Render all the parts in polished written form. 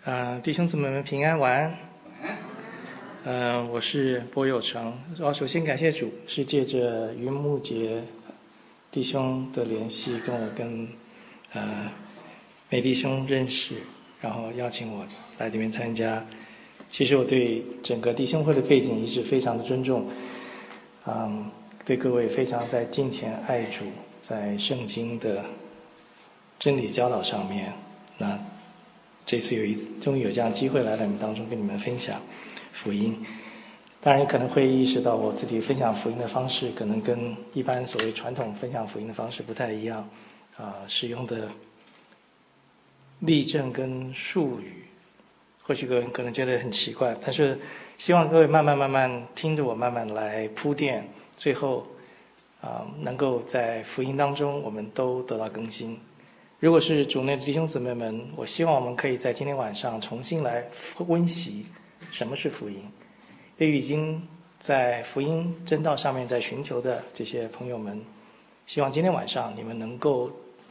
弟兄姊妹们平安晚安。我是波有成。首先感谢主，是借着云木杰弟兄的联系，跟美弟兄认识，然后邀请我来这边参加。其实我对整个弟兄会的背景一直非常的尊重，对各位非常在敬虔爱主，在圣经的真理教导上面，那这次终于有这样机会来到你们当中跟你们分享福音。当然可能会意识到我自己分享福音的方式可能跟一般所谓传统分享福音的方式不太一样，使用的例证跟术语或许各位可能觉得很奇怪，但是希望各位慢慢听着我慢慢来铺垫，最后能够在福音当中我们都得到更新。如果是主内的弟兄姊妹们，我希望我们可以在今天晚上重新来温习什么是福音。对于已经在福音真道上面在寻求的这些朋友们，希望今天晚上你们能够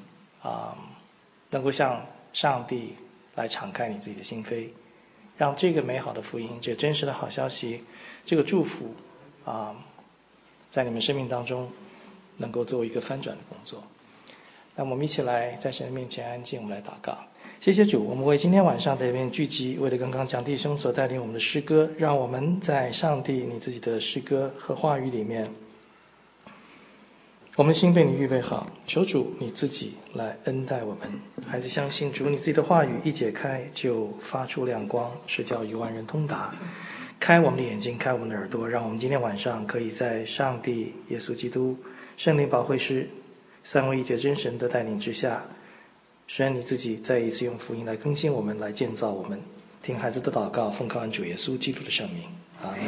向上帝来敞开你自己的心扉，让这个美好的福音，这个真实的好消息，这个祝福在你们生命当中能够做一个翻转的工作。那我们一起来在神的面前安静，我们来祷告。谢谢主，我们为今天晚上在这边聚集，为了刚刚讲弟兄所带领我们的诗歌，让我们在上帝你自己的诗歌和话语里面，我们的心被你预备好，求主你自己来恩待我们。孩子相信主，你自己的话语一解开就发出亮光，是叫1万人通达。开我们的眼睛，开我们的耳朵，让我们今天晚上可以在上帝、耶稣基督、圣灵保惠师三位一体真神的带领之下，神你自己再一次用福音来更新我们，来建造我们。听孩子的祷告，奉靠恩主耶稣基督的圣名，阿们。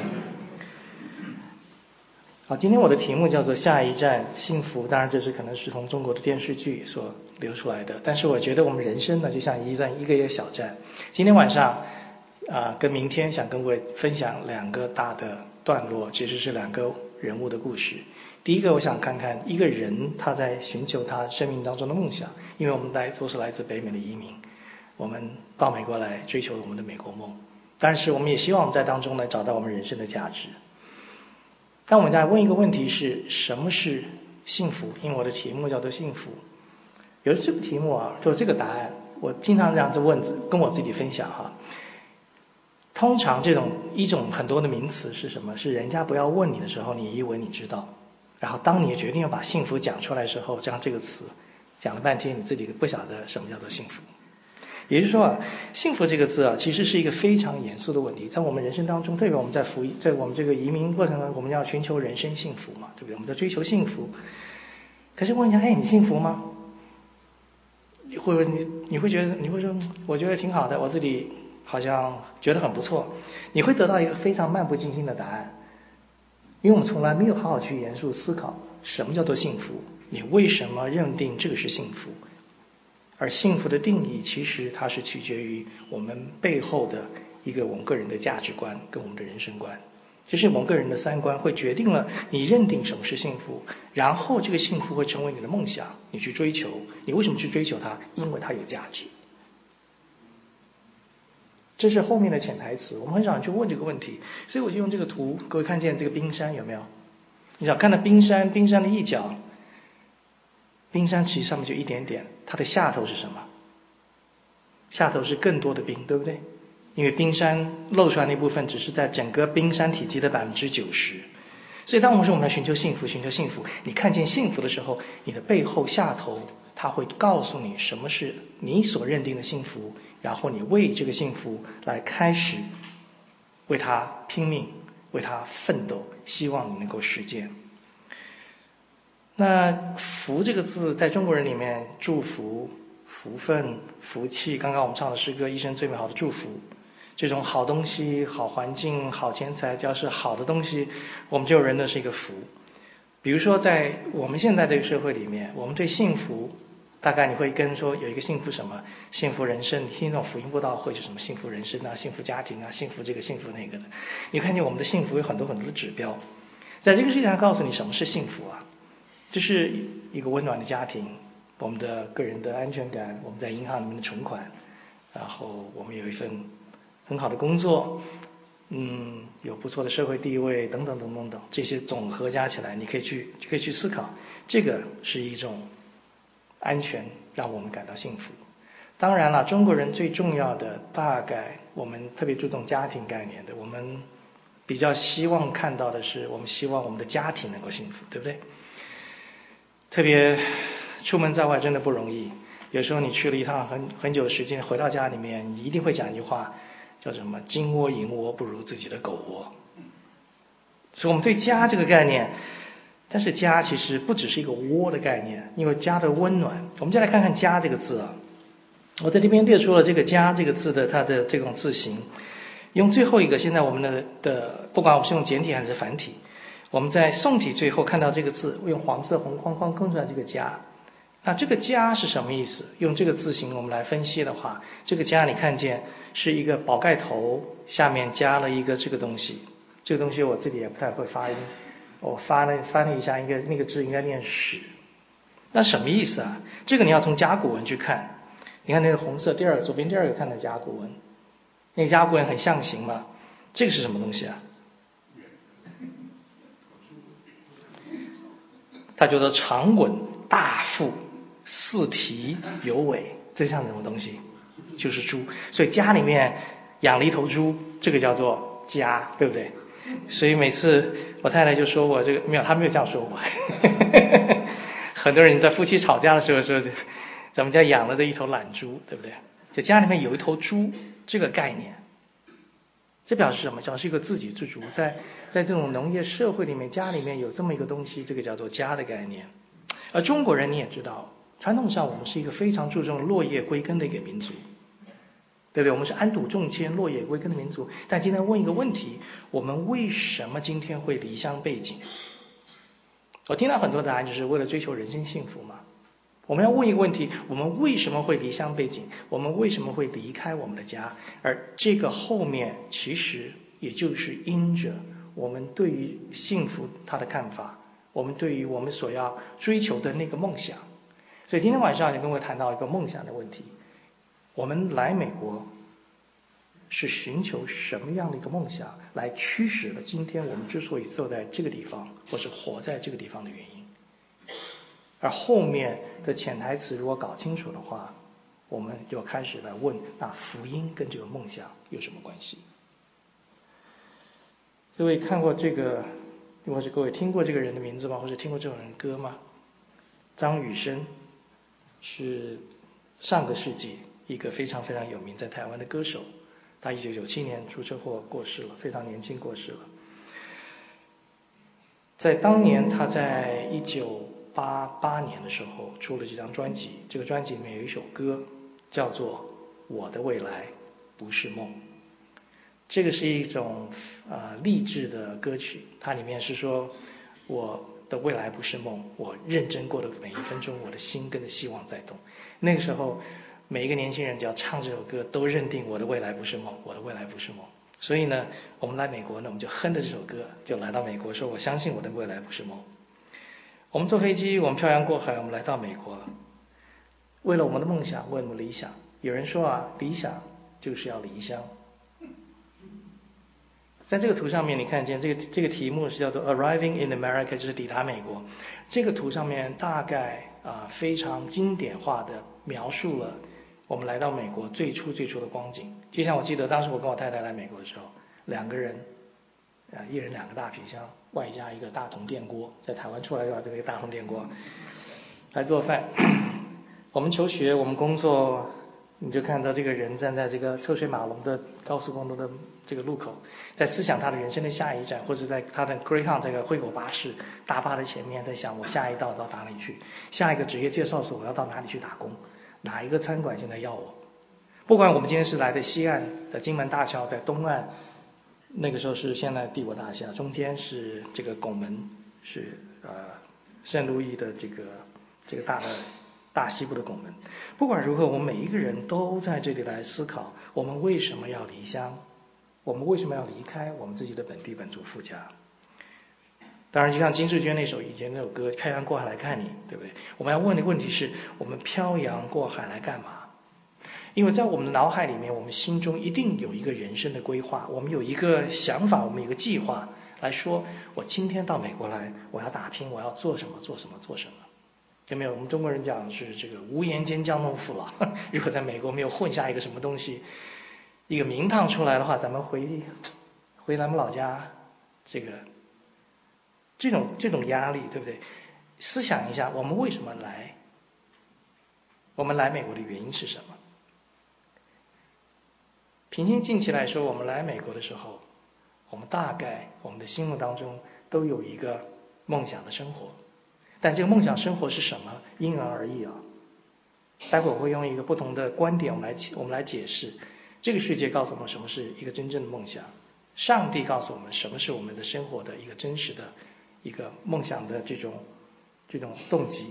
好，今天我的题目叫做下一站幸福。当然这是可能是从中国的电视剧所流出来的，但是我觉得我们人生呢就像一个小站。今天晚上跟明天想跟各位分享2个大的段落，其实是2个人物的故事。第一个我想看看一个人他在寻求他生命当中的梦想，因为我们都是来自北美的移民，我们到美国来追求我们的美国梦，但是我们也希望我们在当中呢找到我们人生的价值。但我们再问一个问题是，什么是幸福？因为我的题目叫做幸福。有了这个题目就这个答案，我经常这样子跟我自己分享通常一种很多的名词是什么？是人家不要问你的时候，你以为你知道，然后当你决定要把幸福讲出来的时候，像这个词讲了半天，你自己不晓得什么叫做幸福。也就是说幸福这个字其实是一个非常严肃的问题。在我们人生当中，特别我们在我们这个移民过程中，我们要寻求人生幸福嘛，对不对？我们在追求幸福。可是问一下，你幸福吗？你会说我觉得挺好的，我自己好像觉得很不错。你会得到一个非常漫不经心的答案，因为我们从来没有好好去严肃思考什么叫做幸福，你为什么认定这个是幸福。而幸福的定义其实它是取决于我们背后的一个我们个人的价值观跟我们的人生观。其实我们个人的3观会决定了你认定什么是幸福，然后这个幸福会成为你的梦想，你去追求。你为什么去追求它？因为它有价值。这是后面的潜台词，我们很少人去问这个问题。所以我就用这个图，各位看见这个冰山有没有？你只要看到冰山的一角，冰山其实上面就一点点，它的下头是什么？下头是更多的冰，对不对？因为冰山露出来那部分只是在整个冰山体积的90%。所以当我们说我们来寻求幸福，你看见幸福的时候，你的背后下头它会告诉你什么是你所认定的幸福，然后你为这个幸福来开始为它拼命，为它奋斗，希望你能够实践。那福这个字在中国人里面，祝福、福分、福气，刚刚我们唱的诗歌一生最美好的祝福，这种好东西、好环境、好钱财，只要是好的东西，我们就认的是一个福。比如说在我们现在这个社会里面，我们对幸福大概你会跟说有一个幸福什么，幸福人生，你听那种福音布道会就什么幸福人生幸福家庭幸福这个幸福那个的，你看见我们的幸福有很多很多的指标，在这个世界上告诉你什么是幸福就是一个温暖的家庭，我们的个人的安全感，我们在银行里面的存款， 然后我们有一份很好的工作，有不错的社会地位等等等等等，这些总和加起来，你可以去思考，这个是一种安全，让我们感到幸福。当然了，中国人最重要的，大概我们特别注重家庭概念的，我们比较希望看到的是，我们希望我们的家庭能够幸福，对不对？特别出门在外真的不容易，有时候你去了一趟很久的时间，回到家里面，你一定会讲一句话，叫什么？金窝银窝不如自己的狗窝。所以我们对家这个概念，但是家其实不只是一个窝的概念，因为家的温暖。我们再来看看家这个字啊，我在这边列出了这个家这个字的它的这种字形，用最后一个，现在我们的不管我们是用简体还是繁体，我们在宋体最后看到这个字，用黄色红框框框出来这个家。那这个家是什么意思？用这个字形我们来分析的话，这个家你看见是一个宝盖头下面加了一个这个东西，这个东西我自己也不太会发音，我翻了一下，那个字应该念史。那什么意思啊？这个你要从甲骨文去看，你看那个红色左边第二个看的甲骨文，那个甲骨文很象形嘛，这个是什么东西啊？它叫做长吻大腹四蹄有尾，这像什么东西？就是猪。所以家里面养了一头猪，这个叫做家，对不对？所以每次我太太就说我这个，没有，她没有这样说我。很多人在夫妻吵架的时候说，咱们家养了这一头懒猪，对不对？就家里面有一头猪这个概念，这表示什么？表示一个自给自足，在这种农业社会里面，家里面有这么一个东西，这个叫做家的概念。而中国人你也知道，传统上我们是一个非常注重落叶归根的一个民族，对不对？我们是安土重迁、落叶归根的民族。但今天问一个问题，我们为什么今天会离乡背井？我听到很多答案就是为了追求人生幸福嘛。我们要问一个问题，我们为什么会离乡背井？我们为什么会离开我们的家？而这个后面其实也就是因着我们对于幸福它的看法，我们对于我们所要追求的那个梦想。所以今天晚上就跟我谈到一个梦想的问题，我们来美国是寻求什么样的一个梦想来驱使了今天我们之所以坐在这个地方或是活在这个地方的原因。而后面的潜台词如果搞清楚的话，我们就开始来问，那福音跟这个梦想有什么关系？各位看过这个，或者各位听过这个人的名字吗？或者听过这种人歌吗？张雨生是上个世纪一个非常非常有名在台湾的歌手，他1997年出车祸过世了，非常年轻过世了。在当年他在1988年的时候出了这张专辑，这个专辑里面有一首歌叫做《我的未来不是梦》。这个是一种励志的歌曲，它里面是说我的未来不是梦，我认真过的每一分钟，我的心跟着希望在动。那个时候每一个年轻人只要唱这首歌都认定我的未来不是梦，我的未来不是梦。所以呢我们来美国呢，我们就哼着这首歌就来到美国，说我相信我的未来不是梦。我们坐飞机，我们漂洋过海，我们来到美国，为了我们的梦想，为了我们的理想。有人说啊，理想就是要离乡。在这个图上面你看见这个题目是叫做 Arriving in America， 就是抵达美国。这个图上面大概非常经典化的描述了我们来到美国最初的光景。就像我记得当时我跟我太太来美国的时候，两个人一人2个大皮箱，外加一个大铜电锅，在台湾出来的这个大铜电锅来做饭。我们求学，我们工作，你就看到这个人站在这个车水马龙的高速公路的这个路口，在思想他的人生的下一站，或者在他的 Greyhound 这个灰狗巴士大巴的前面，在想我下一道到哪里去，下一个职业介绍所我要到哪里去打工，哪一个餐馆现在要我。不管我们今天是来的西岸的金门大桥，在东岸那个时候是现在帝国大厦，中间是这个拱门，是圣路易的这个大西部的拱门。不管如何，我们每一个人都在这里来思考，我们为什么要离乡，我们为什么要离开我们自己的本地本族父家。当然就像金志娟以前那首歌漂洋过海来看你，对不对？我们要问的问题是，我们漂洋过海来干嘛？ 因为在我们的脑海里面，我们心中一定有一个人生的规划，我们有一个想法，我们有一个计划来说，我今天到美国来，我要打拼，我要做什么，做什么，做什么。有没有？我们中国人讲是这个无颜见江东父老。如果在美国没有混下一个什么东西，一个名堂出来的话，咱们回咱们老家，这种压力，对不对？思想一下，我们为什么来？我们来美国的原因是什么？平心静气来说，我们来美国的时候，我们大概我们的心目当中都有一个梦想的生活，但这个梦想生活是什么，因人而异啊。待会儿我会用一个不同的观点，我们来解释。这个世界告诉我们什么是一个真正的梦想，上帝告诉我们什么是我们的生活的一个真实的一个梦想的这种动机。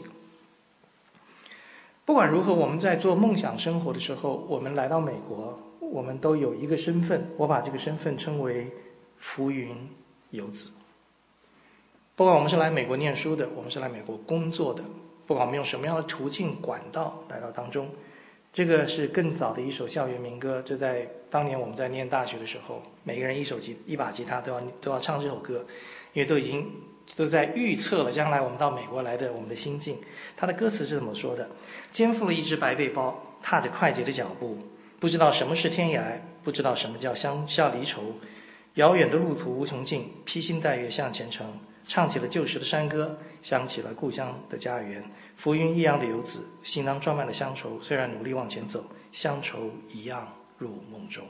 不管如何，我们在做梦想生活的时候，我们来到美国，我们都有一个身份，我把这个身份称为浮云游子。不管我们是来美国念书的，我们是来美国工作的，不管我们用什么样的途径管道来到当中，这个是更早的一首校园民歌。这在当年我们在念大学的时候，每个人一把吉他都要唱这首歌，因为都在预测了将来我们到美国来的我们的心境。他的歌词是怎么说的？肩负了一只白背包，踏着快捷的脚步，不知道什么是天涯，不知道什么叫相离愁。遥远的路途无穷尽，披星戴月向前程。唱起了旧时的山歌，想起了故乡的家园。浮云一样的游子，行囊装满了乡愁，虽然努力往前走，乡愁一样入梦中。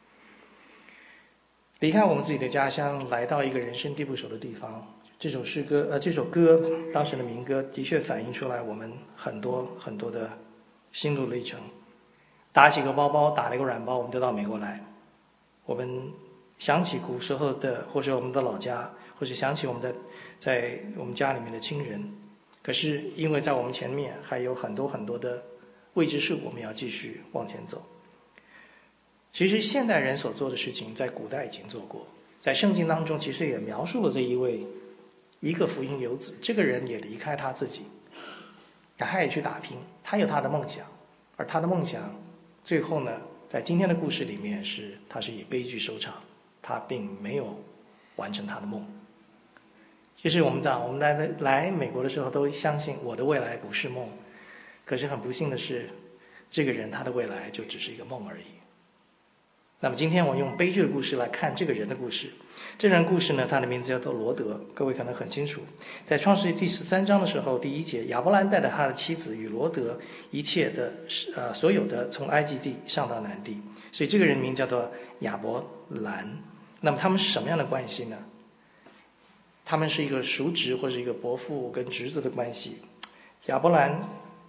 离开我们自己的家乡，来到一个人生地不熟的地方，这首歌当时的民歌的确反映出来我们很多很多的心路历程。打起个包包，打了一个软包，我们就到美国来。我们想起古时候的，或者我们的老家，或者想起在我们家里面的亲人，可是因为在我们前面还有很多很多的未知数，我们要继续往前走。其实现代人所做的事情，在古代已经做过，在圣经当中其实也描述了一个福音游子，这个人也离开他自己，他也去打拼，他有他的梦想，而他的梦想最后呢，在今天的故事里面他是以悲剧收场，他并没有完成他的梦。其实我们来美国的时候都相信我的未来不是梦，可是很不幸的是，这个人他的未来就只是一个梦而已。那么今天我用悲剧的故事来看这个人的故事。这人故事呢，他的名字叫做罗德，各位可能很清楚。在创世记第13章的时候，第1节，亚伯兰带着他的妻子与罗德一切的所有的从埃及地上到南地，所以这个人名叫做亚伯兰。那么他们是什么样的关系呢？他们是一个叔侄或者一个伯父跟侄子的关系。亚伯兰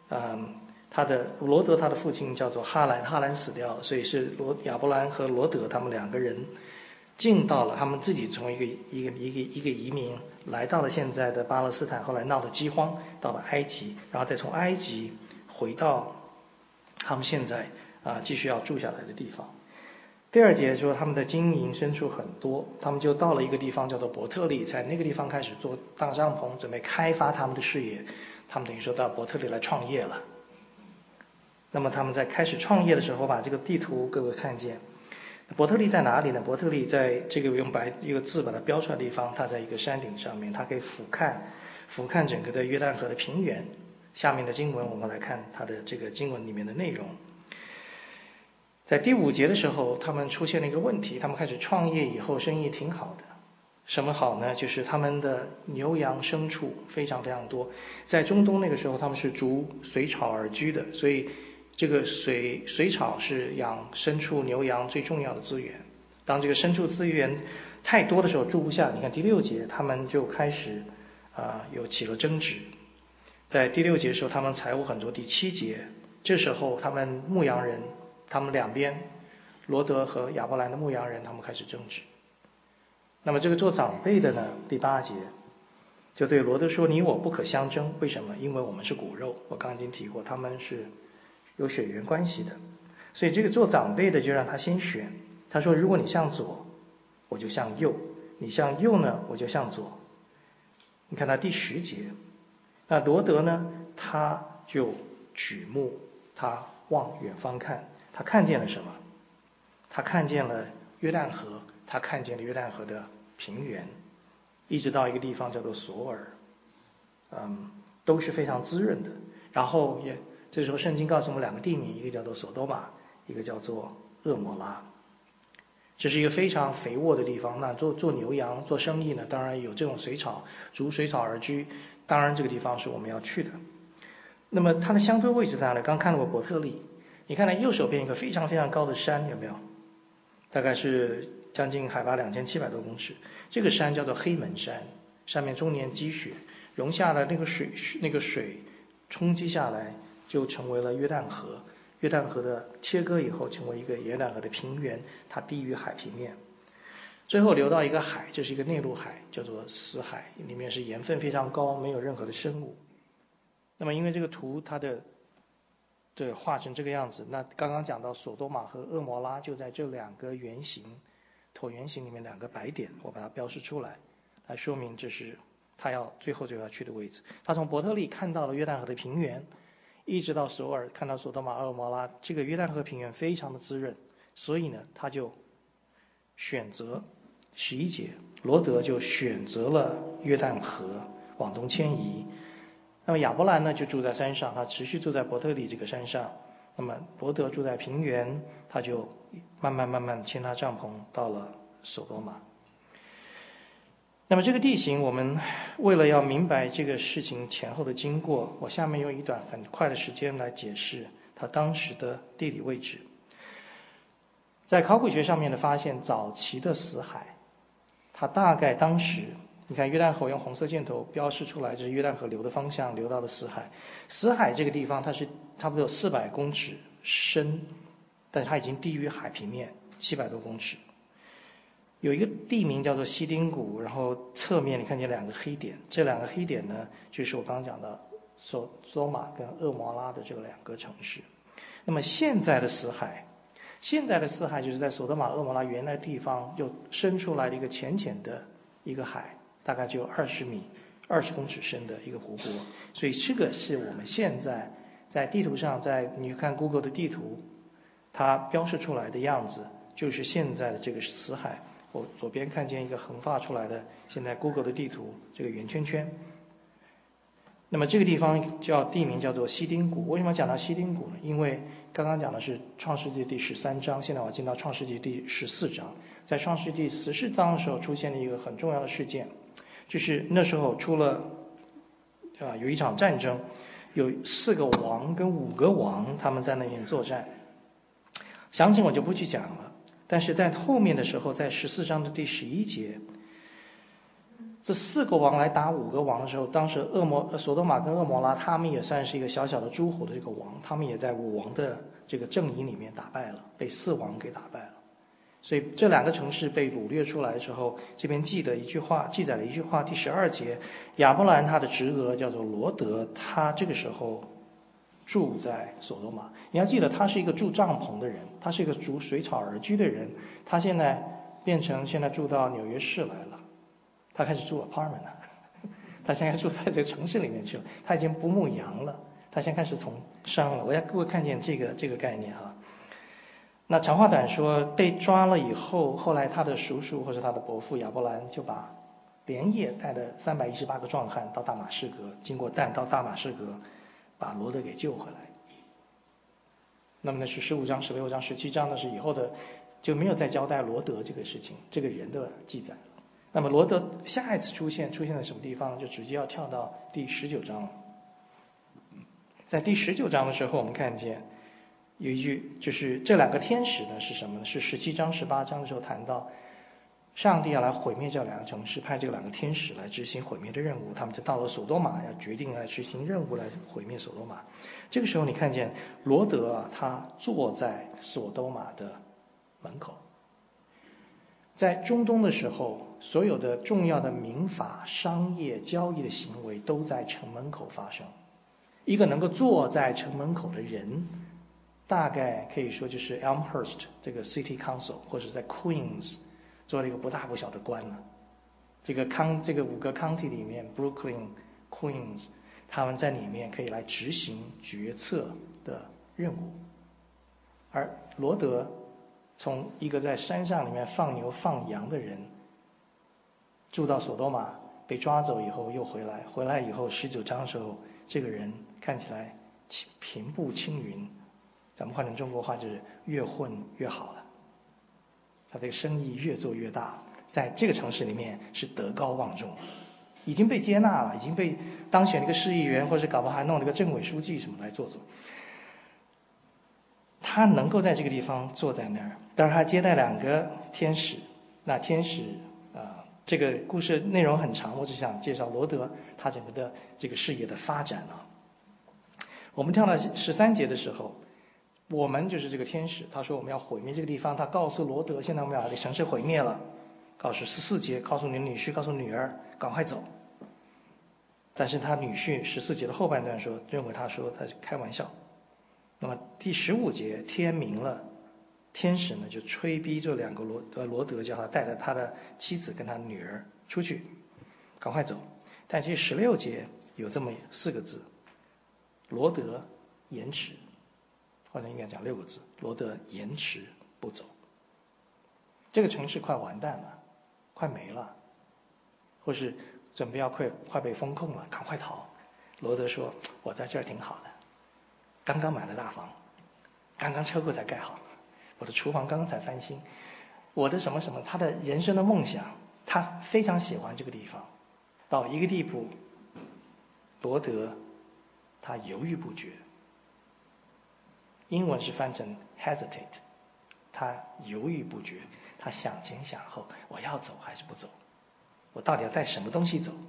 罗德他的父亲叫做哈兰，哈兰死掉了，所以是亚伯兰和罗德他们两个人进到了，他们自己从一个移民来到了现在的巴勒斯坦，后来闹了饥荒，到了埃及，然后再从埃及回到他们现在继续要住下来的地方。第2节说他们的经营牲畜很多，他们就到了一个地方叫做伯特利，在那个地方开始搭帐篷，准备开发他们的事业。他们等于说到伯特利来创业了。那么他们在开始创业的时候，把这个地图各位看见，伯特利在哪里呢？伯特利在这个用一个字把它标出来的地方，它在一个山顶上面，它可以俯瞰整个的约旦河的平原。下面的经文我们来看它的这个经文里面的内容。在第5节的时候，他们出现了一个问题，他们开始创业以后生意挺好的。什么好呢？就是他们的牛羊牲畜非常非常多。在中东那个时候，他们是逐水草而居的，所以这个水草是养牲畜牛羊最重要的资源。当这个牲畜资源太多的时候住不下，你看第6节他们就开始起了争执。在第6节的时候他们财务很多。第7节这时候他们牧羊人，他们两边罗德和亚伯兰的牧羊人他们开始争执。那么这个做长辈的呢，第8节就对罗德说，你我不可相争。为什么？因为我们是骨肉，我刚刚已经提过他们是有血缘关系的。所以这个做长辈的就让他先选，他说如果你向左我就向右，你向右呢我就向左。你看他第10节，那罗德呢他就举目，他往远方看， 他看见了什么？他看见了约旦河，他看见了约旦河的平原，一直到一个地方叫做索尔，都是非常滋润的。然后这时候圣经告诉我们两个地名，一个叫做索多玛，一个叫做厄摩拉。这是一个非常肥沃的地方。那做牛羊做生意呢，当然有这种水草，逐水草而居。当然这个地方是我们要去的。那么它的相对位置在哪里？刚看到过伯特利，你看它右手边一个非常非常高的山，有没有？大概是将近海拔2700多公尺。这个山叫做黑门山，上面终年积雪，融下了那个水冲击下来，就成为了约旦河。约旦河的切割以后，成为一个约旦河的平原，它低于海平面。最后流到一个海，这是一个内陆海，叫做死海，里面是盐分非常高，没有任何的生物。那么因为这个图它的画成这个样子，那刚刚讲到索多玛和厄摩拉就在这两个圆形椭圆形里面两个白点，我把它标示出来，来说明这是他最后要去的位置。他从伯特利看到了约旦河的平原，一直到首尔看到索多玛、厄摩拉，这个约旦河平原非常的滋润，所以呢他就选择11节，罗德就选择了约旦河往东迁移。那么亚伯兰呢就住在山上，他持续住在伯特利这个山上。那么罗德住在平原，他就慢慢牵他帐篷到了索多玛。那么这个地形，我们为了要明白这个事情前后的经过，我下面用一段很快的时间来解释它当时的地理位置。在考古学上面的发现，早期的死海，它大概当时，你看约旦河用红色箭头标示出来，这是约旦河流的方向，流到了死海。死海这个地方它是差不多有400公尺深，但是它已经低于海平面700多公尺。有一个地名叫做西丁谷，然后侧面你看见两个黑点，这两个黑点呢，就是我刚刚讲的索多玛跟厄摩拉的这两个城市。那么现在的死海就是在索多玛、厄摩拉原来地方又伸出来的一个浅浅的一个海，大概就20公尺深的一个湖泊。所以这个是我们现在在地图上，你看 Google 的地图，它标示出来的样子，就是现在的这个死海。我左边看见一个横画出来的，现在 Google 的地图这个圆圈圈。那么这个地方地名叫做西丁谷。为什么讲到西丁谷呢？因为刚刚讲的是创世纪第13章，现在我进到创世纪第14章。在创世纪14章的时候出现了一个很重要的事件，就是那时候出了有一场战争，有4个王跟5个王他们在那边作战，详情我就不去讲了。但是在后面的时候，在14章的第11节，这4个王来打5个王的时候，当时索多玛跟厄摩拉他们也算是一个小小的诸侯的这个王，他们也在5王的这个阵营里面打败了，被4王给打败了。所以这2个城市被掳掠出来的时候，这边记载了一句话，第12节，亚伯兰他的侄儿叫做罗德，他这个时候住在索多玛。你要记得他是一个住帐篷的人，他是一个逐水草而居的人，他现在变成现在住到纽约市来了，他开始住 apartment 了，他现在住在这个城市里面去了，他已经不牧羊了，他现在开始从商了。我要各位看见这个概念哈。那长话短说，被抓了以后，后来他的叔叔或者他的伯父亚伯兰就连夜带了318个壮汉到大马士革，经过但到大马士革，把罗德给救回来。那么那是15章、16章、17章，那是以后的，就没有再交代罗德这个事情，这个人的记载。那么罗德下一次出现在什么地方，就直接要跳到第19章。在第19章的时候，我们看见有一句，就是这2个天使呢是什么呢？是17章、18章的时候谈到，上帝要来毁灭这2个城市，派这2个天使来执行毁灭的任务。他们就到了索多玛，要决定来执行任务，来毁灭索多玛。这个时候你看见罗德他坐在索多玛的门口。在中东的时候，所有的重要的民法、商业、交易的行为都在城门口发生。一个能够坐在城门口的人，大概可以说就是 Elmhurst 这个 City Council， 或者在 Queens 做了一个不大不小的官了。这个5个 county 里面 Brooklyn、Queens， 他们在里面可以来执行决策的任务。 而罗德从一个在山上里面放牛放羊的人，住到索多玛，被抓走以后又回来，回来以后19章的时候，这个人看起来平步青云，咱们换成中国话就是越混越好了，他这个生意越做越大，在这个城市里面是德高望重，已经被接纳了，已经被当选了一个市议员，或者搞不好还弄了个政委书记什么来做。他能够在这个地方坐在那儿，当然他接待2个天使。那天使这个故事内容很长，我只想介绍罗德他整个的这个事业的发展啊。我们跳到13节的时候，我们就是这个天使，他说我们要毁灭这个地方，他告诉罗德，现在我们要把这城市毁灭了。告诉14节，告诉你女婿，告诉女儿，赶快走。但是他女婿14节的后半段说，认为他说他开玩笑。那么第15节天明了，天使呢就催逼这2个罗德，叫他带着他的妻子跟他女儿出去，赶快走。但这16节有这么4个字，罗德延迟，或者应该讲6个字，罗德延迟不走。这个城市快完蛋了，快没了，或是准备要快被封控了，赶快逃。罗德说，我在这儿挺好的，刚刚买了大房，刚刚车库才盖好，我的厨房刚刚才翻新，我的什么什么，他的人生的梦想，他非常喜欢这个地方，到一个地步，罗德他犹豫不决，英文是翻成 hesitate， 他犹豫不决，他想前想后，我要走还是不走，我到底要带什么东西走。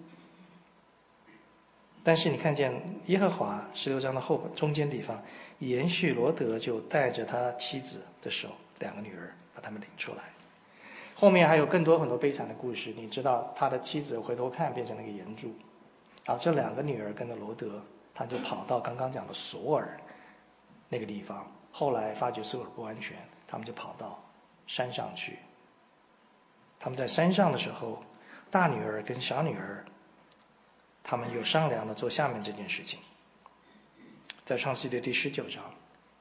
但是你看见耶和华16章的中间地方，延续罗德就带着他妻子的手，2个女儿把他们领出来。后面还有更多很多悲惨的故事，你知道他的妻子回头看变成了一个岩柱，然后这2个女儿跟着罗德，他就跑到刚刚讲的索尔那个地方，后来发觉索尔不安全，他们就跑到山上去。他们在山上的时候，大女儿跟小女儿他们有商量的做下面这件事情。在创世记第19章，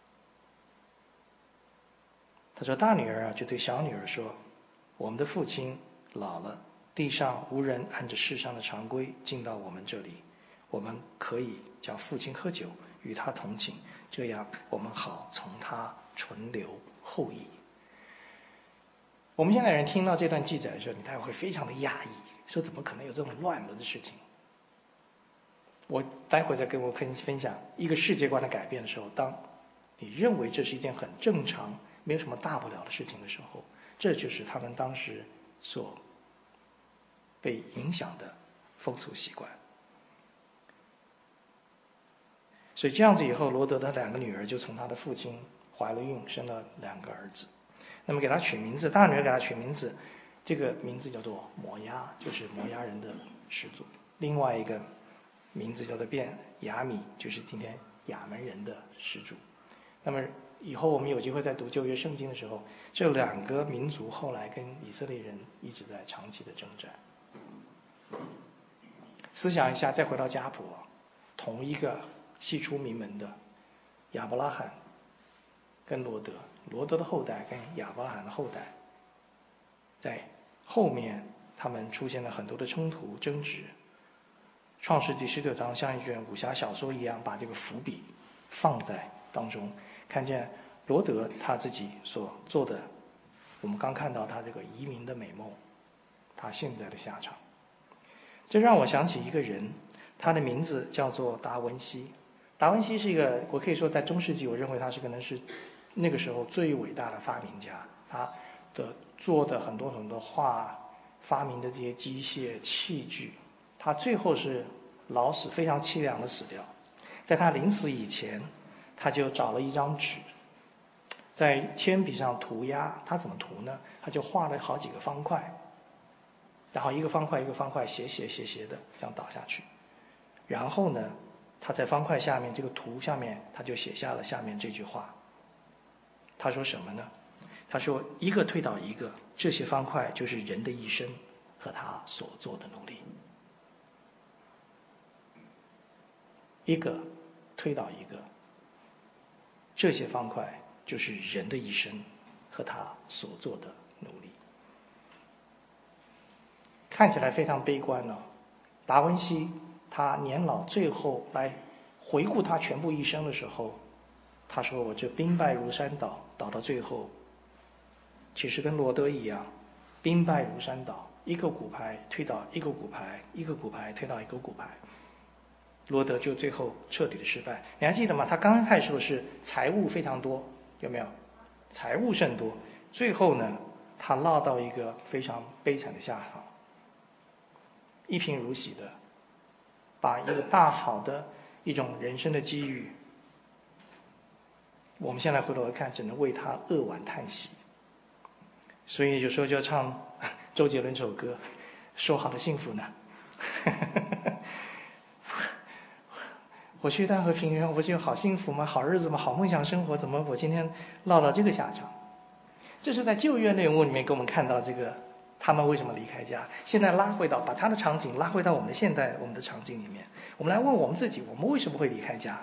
他说大女儿就对小女儿说，我们的父亲老了，地上无人按着世上的常规进到我们这里，我们可以叫父亲喝酒，与他同寝，这样我们好从他存留后裔。我们现在人听到这段记载的时候，你大概会非常的讶异，说怎么可能有这种乱伦的事情。我待会再跟我分享一个世界观的改变的时候，当你认为这是一件很正常没有什么大不了的事情的时候，这就是他们当时所被影响的风俗习惯。所以这样子以后，罗德的2个女儿就从他的父亲怀了孕，生了2个儿子。那么给他取名字，大女儿给他取名字，这个名字叫做摩押，就是摩押人的始祖。另外一个名字叫做便雅悯，就是今天亚门人的始祖。那么以后我们有机会在读旧约圣经的时候，这2个民族后来跟以色列人一直在长期的征战。思想一下，再回到家谱，同一个系出名门的亚伯拉罕跟罗德，罗德的后代跟亚伯拉罕的后代，在后面他们出现了很多的冲突争执。创世纪19章像一卷武侠小说一样，把这个伏笔放在当中，看见罗德他自己所做的，我们刚看到他这个移民的美梦，他现在的下场。这让我想起一个人，他的名字叫做达文西。达文西是一个，我可以说在中世纪，我认为他是可能是那个时候最伟大的发明家。他的做的很多很多画，发明的这些机械器具，他最后是老死，非常凄凉的死掉。在他临死以前，他就找了一张纸，在铅笔上涂鸦。他怎么涂呢？他就画了好几个方块，然后一个方块一个方块斜的这样倒下去。然后呢，他在方块下面这个图下面，他就写下了下面这句话。他说什么呢？他说一个推倒一个，这些方块就是人的一生和他所做的努力。一个推倒一个，这些方块就是人的一生和他所做的努力。看起来非常悲观了。达文西他年老最后来回顾他全部一生的时候，他说我这兵败如山倒，倒到最后其实跟罗德一样，兵败如山倒，一个骨牌推倒一个骨牌，一个骨牌推倒一个骨牌，罗德就最后彻底的失败。你还记得吗？他刚开始的是财物非常多，有没有？财物甚多，最后呢他落到一个非常悲惨的下场，一贫如洗的把一个大好的一种人生的机遇，我们现在回头来看只能为他扼腕叹息。所以有时候就要唱周杰伦这首歌，说好的幸福呢我去淡河平原，我不就好幸福吗？好日子吗？好梦想生活，怎么我今天落到这个下场？这是在旧约内容里面给我们看到这个他们为什么离开家。现在拉回到把他的场景拉回到我们的现代我们的场景里面，我们来问我们自己，我们为什么会离开家？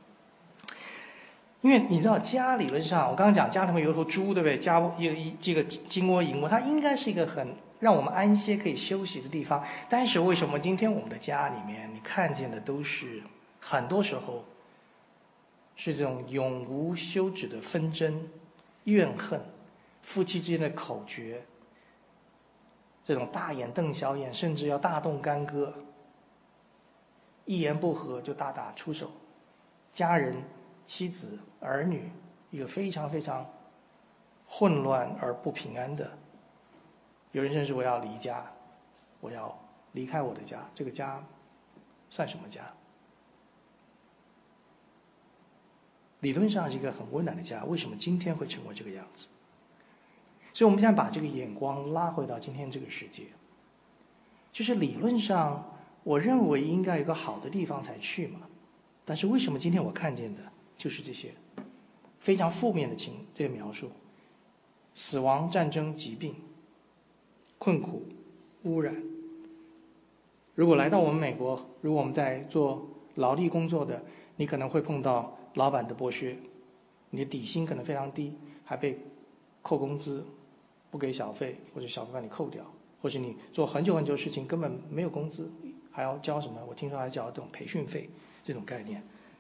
因为你知道家理论上，我刚刚讲家里面有一头猪，对不对？家这个金窝银窝，它应该是一个很让我们安歇可以休息的地方。但是为什么今天我们的家里面你看见的都是很多时候是这种永无休止的纷争、怨恨、夫妻之间的口诀，这种大眼瞪小眼，甚至要大动干戈，一言不合就大打出手，家人、妻子、儿女一个非常非常混乱而不平安的。有人甚至我要离家，我要离开我的家，这个家算什么家？理论上是一个很温暖的家，为什么今天会成为这个样子？所以我们现在把这个眼光拉回到今天这个世界，就是理论上我认为应该有个好的地方才去嘛，但是为什么今天我看见的就是这些非常负面的这些描述：死亡、战争、疾病、困苦、污染。如果来到我们美国，如果我们在做劳力工作的，你可能会碰到老板的剥削，你的底薪可能非常低，还被扣工资，不给小费，或者小费把你扣掉，或者你做很久很久的事情根本没有工资，还要交什么？我听说还交这种培训费，这种概念，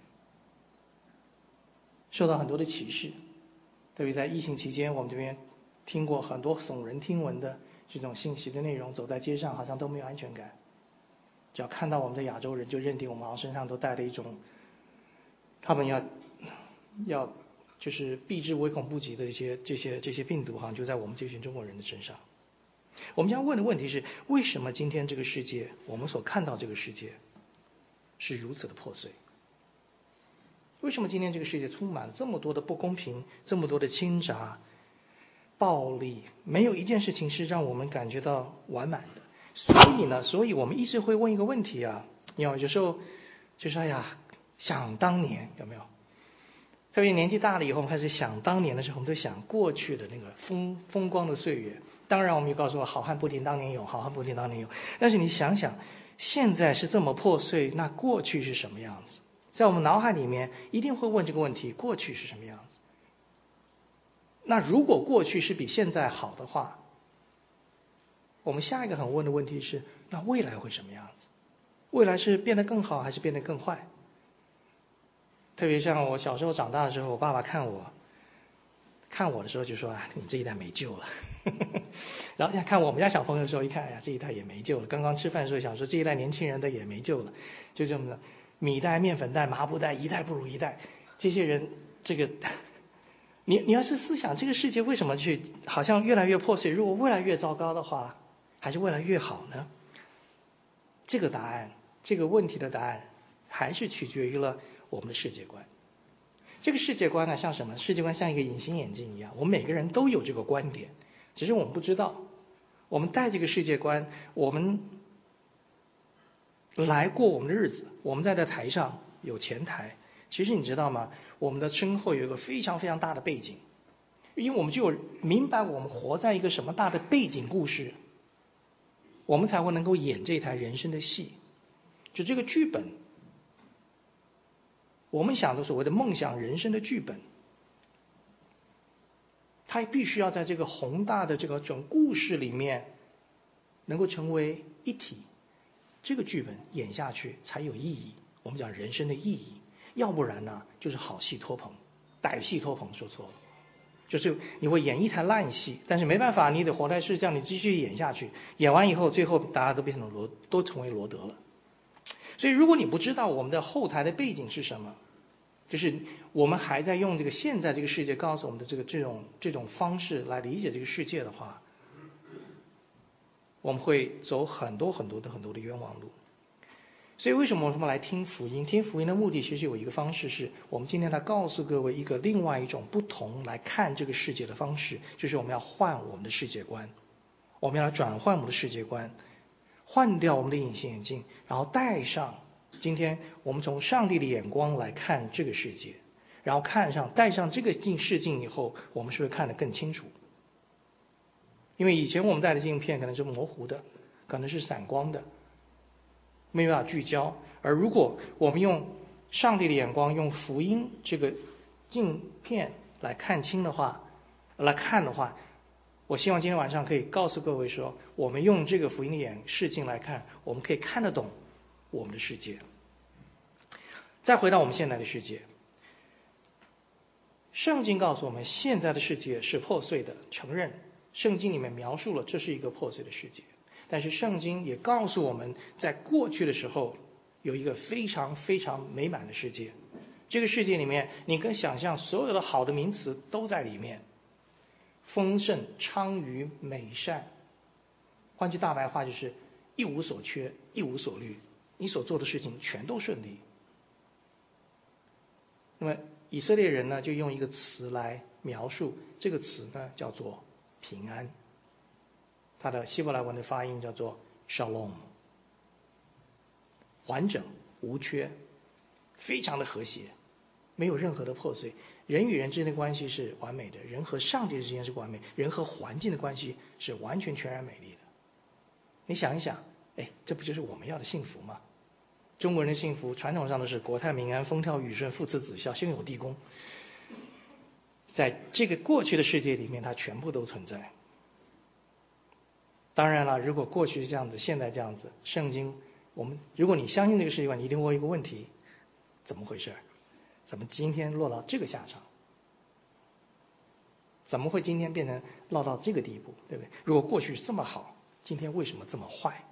受到很多的歧视。特别在疫情期间，我们这边听过很多耸人听闻的这种信息的内容，走在街上好像都没有安全感，只要看到我们的亚洲人就认定我们好像身上都带了一种他们要就是避之唯恐不及的这些病毒，好像就在我们这群中国人的身上。我们将问的问题是：为什么今天这个世界，我们所看到这个世界是如此的破碎？为什么今天这个世界充满了这么多的不公平，这么多的倾轧、暴力，没有一件事情是让我们感觉到完满的？所以我们一直会问一个问题啊，有时候就是哎呀，想当年有没有？特别年纪大了以后，我们开始想当年的时候，我们都想过去的那个风光的岁月。当然，我们也告诉我，好汉不提当年勇，好汉不提当年勇。但是你想想，现在是这么破碎，那过去是什么样子？在我们脑海里面一定会问这个问题：过去是什么样子？那如果过去是比现在好的话，我们下一个很问的问题是：那未来会什么样子？未来是变得更好还是变得更坏？特别像我小时候长大的时候，我爸爸看我的时候就说：“啊，你这一代没救了。”然后看我们家小朋友的时候，一看，哎呀，这一代也没救了。刚刚吃饭的时候想说，这一代年轻人的也没救了，就这么的，米袋、面粉袋、麻布袋，一代不如一代。这些人，这个，你要是思想这个世界为什么好像越来越破碎？如果越来越糟糕的话，还是越来越好呢？这个答案，这个问题的答案，还是取决于了我们的世界观。这个世界观呢，像什么？世界观像一个隐形眼镜一样，我们每个人都有这个观点，只是我们不知道。我们带这个世界观，我们来过我们的日子。我们在台上有前台，其实你知道吗？我们的身后有一个非常非常大的背景，因为我们就有明白我们活在一个什么大的背景故事，我们才会能够演这台人生的戏。就这个剧本，我们想的所谓的梦想人生的剧本， 它必须要在这个宏大的这个整故事里面能够成为一体，这个剧本演下去才有意义。我们讲人生的意义，要不然呢就是好戏拖棚，歹戏拖棚说错了，就是你会演一台烂戏，但是没办法，你得活在世上，你继续演下去，演完以后最后大家都变成都成为罗德了。所以如果你不知道我们的后台的背景是什么，就是我们还在用这个现在这个世界告诉我们的这种方式来理解这个世界的话，我们会走很多的冤枉路。所以为什么我们来听福音？听福音的目的其实有一个方式，是我们今天来告诉各位一个另外一种不同来看这个世界的方式，就是我们要换我们的世界观，我们要转换我们的世界观，换掉我们的隐形眼镜，然后戴上今天我们从上帝的眼光来看这个世界，然后戴上这个视镜以后，我们是不是看得更清楚？因为以前我们戴的镜片可能是模糊的，可能是散光的，没办法聚焦。而如果我们用上帝的眼光，用福音这个镜片来看的话，我希望今天晚上可以告诉各位说，我们用这个福音的视镜来看，我们可以看得懂我们的世界。再回到我们现在的世界，圣经告诉我们现在的世界是破碎的，承认圣经里面描述了这是一个破碎的世界，但是圣经也告诉我们在过去的时候有一个非常非常美满的世界，这个世界里面你可以想象所有的好的名词都在里面，丰盛、昌腴、美善，换句大白话就是一无所缺，一无所虑，你所做的事情全都顺利。那么以色列人呢，就用一个词来描述，这个词呢叫做平安，它的希伯来文的发音叫做 shalom， 完整无缺，非常的和谐，没有任何的破碎。人与人之间的关系是完美的，人和上帝之间是完美，人和环境的关系是完全全然美丽的。你想一想，这不就是我们要的幸福吗？中国人的幸福传统上都是国泰民安、风调雨顺、父慈子孝、兄友弟恭，在这个过去的世界里面，它全部都存在。当然了，如果过去是这样子，现在这样子，圣经如果你相信这个世界观，你一定问一个问题：怎么回事？怎么今天落到这个下场？怎么会今天变成落到这个地步？对不对？如果过去这么好，今天为什么这么坏？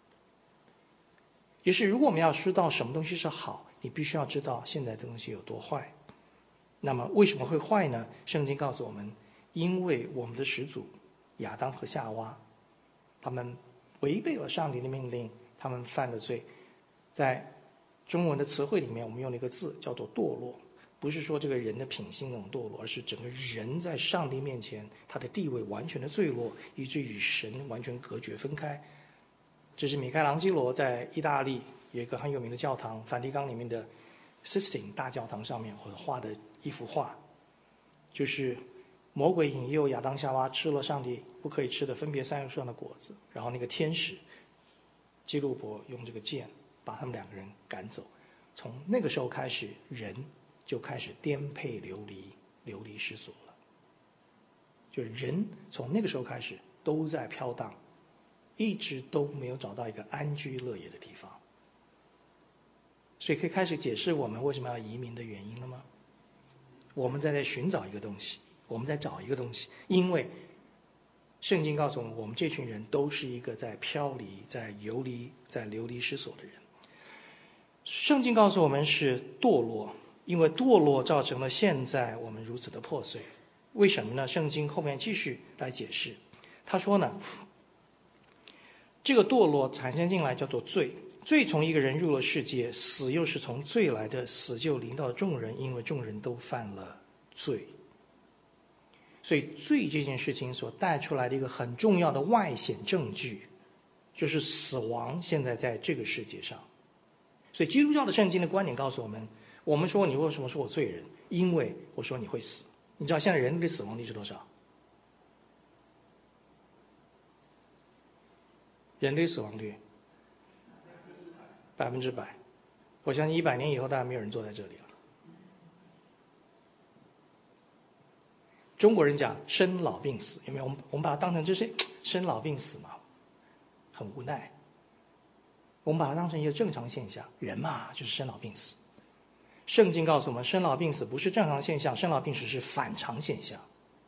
于是如果我们要知道什么东西是好，你必须要知道现在的东西有多坏。那么为什么会坏呢？圣经告诉我们，因为我们的始祖亚当和夏娃，他们违背了上帝的命令，他们犯了罪。在中文的词汇里面，我们用了一个字叫做堕落，不是说这个人的品性那种堕落，而是整个人在上帝面前他的地位完全的坠落，以至于与神完全隔绝分开。这是米开朗基罗在意大利有一个很有名的教堂梵蒂冈里面的 Sistine 大教堂上面或者画的一幅画，就是魔鬼引诱亚当夏娃吃了上帝不可以吃的分别善恶树上的果子，然后那个天使基路伯用这个剑把他们两个人赶走。从那个时候开始，人就开始颠沛流离失所了。就是人从那个时候开始都在飘荡，一直都没有找到一个安居乐业的地方。所以可以开始解释我们为什么要移民的原因了吗？我们在寻找一个东西，我们在找一个东西，因为圣经告诉我们，我们这群人都是一个在飘离、在游离、在流离失所的人。圣经告诉我们是堕落，因为堕落造成了现在我们如此的破碎。为什么呢？圣经后面继续来解释，他说呢，这个堕落产生进来叫做罪，罪从一个人入了世界，死又是从罪来的，死就临到众人，因为众人都犯了罪。所以罪这件事情所带出来的一个很重要的外显证据，就是死亡现在在这个世界上。所以基督教的圣经的观点告诉我们，我们说你为什么说我罪人？因为我说你会死。你知道现在人类的死亡率是多少？人类死亡率100%。我相信100年以后，大家没有人坐在这里了。 中国人讲生老病死，有没有？我们把它当成这是生老病死嘛，很无奈。我们把它当成一个正常现象，人嘛就是生老病死。圣经告诉我们，生老病死不是正常现象，生老病死是反常现象。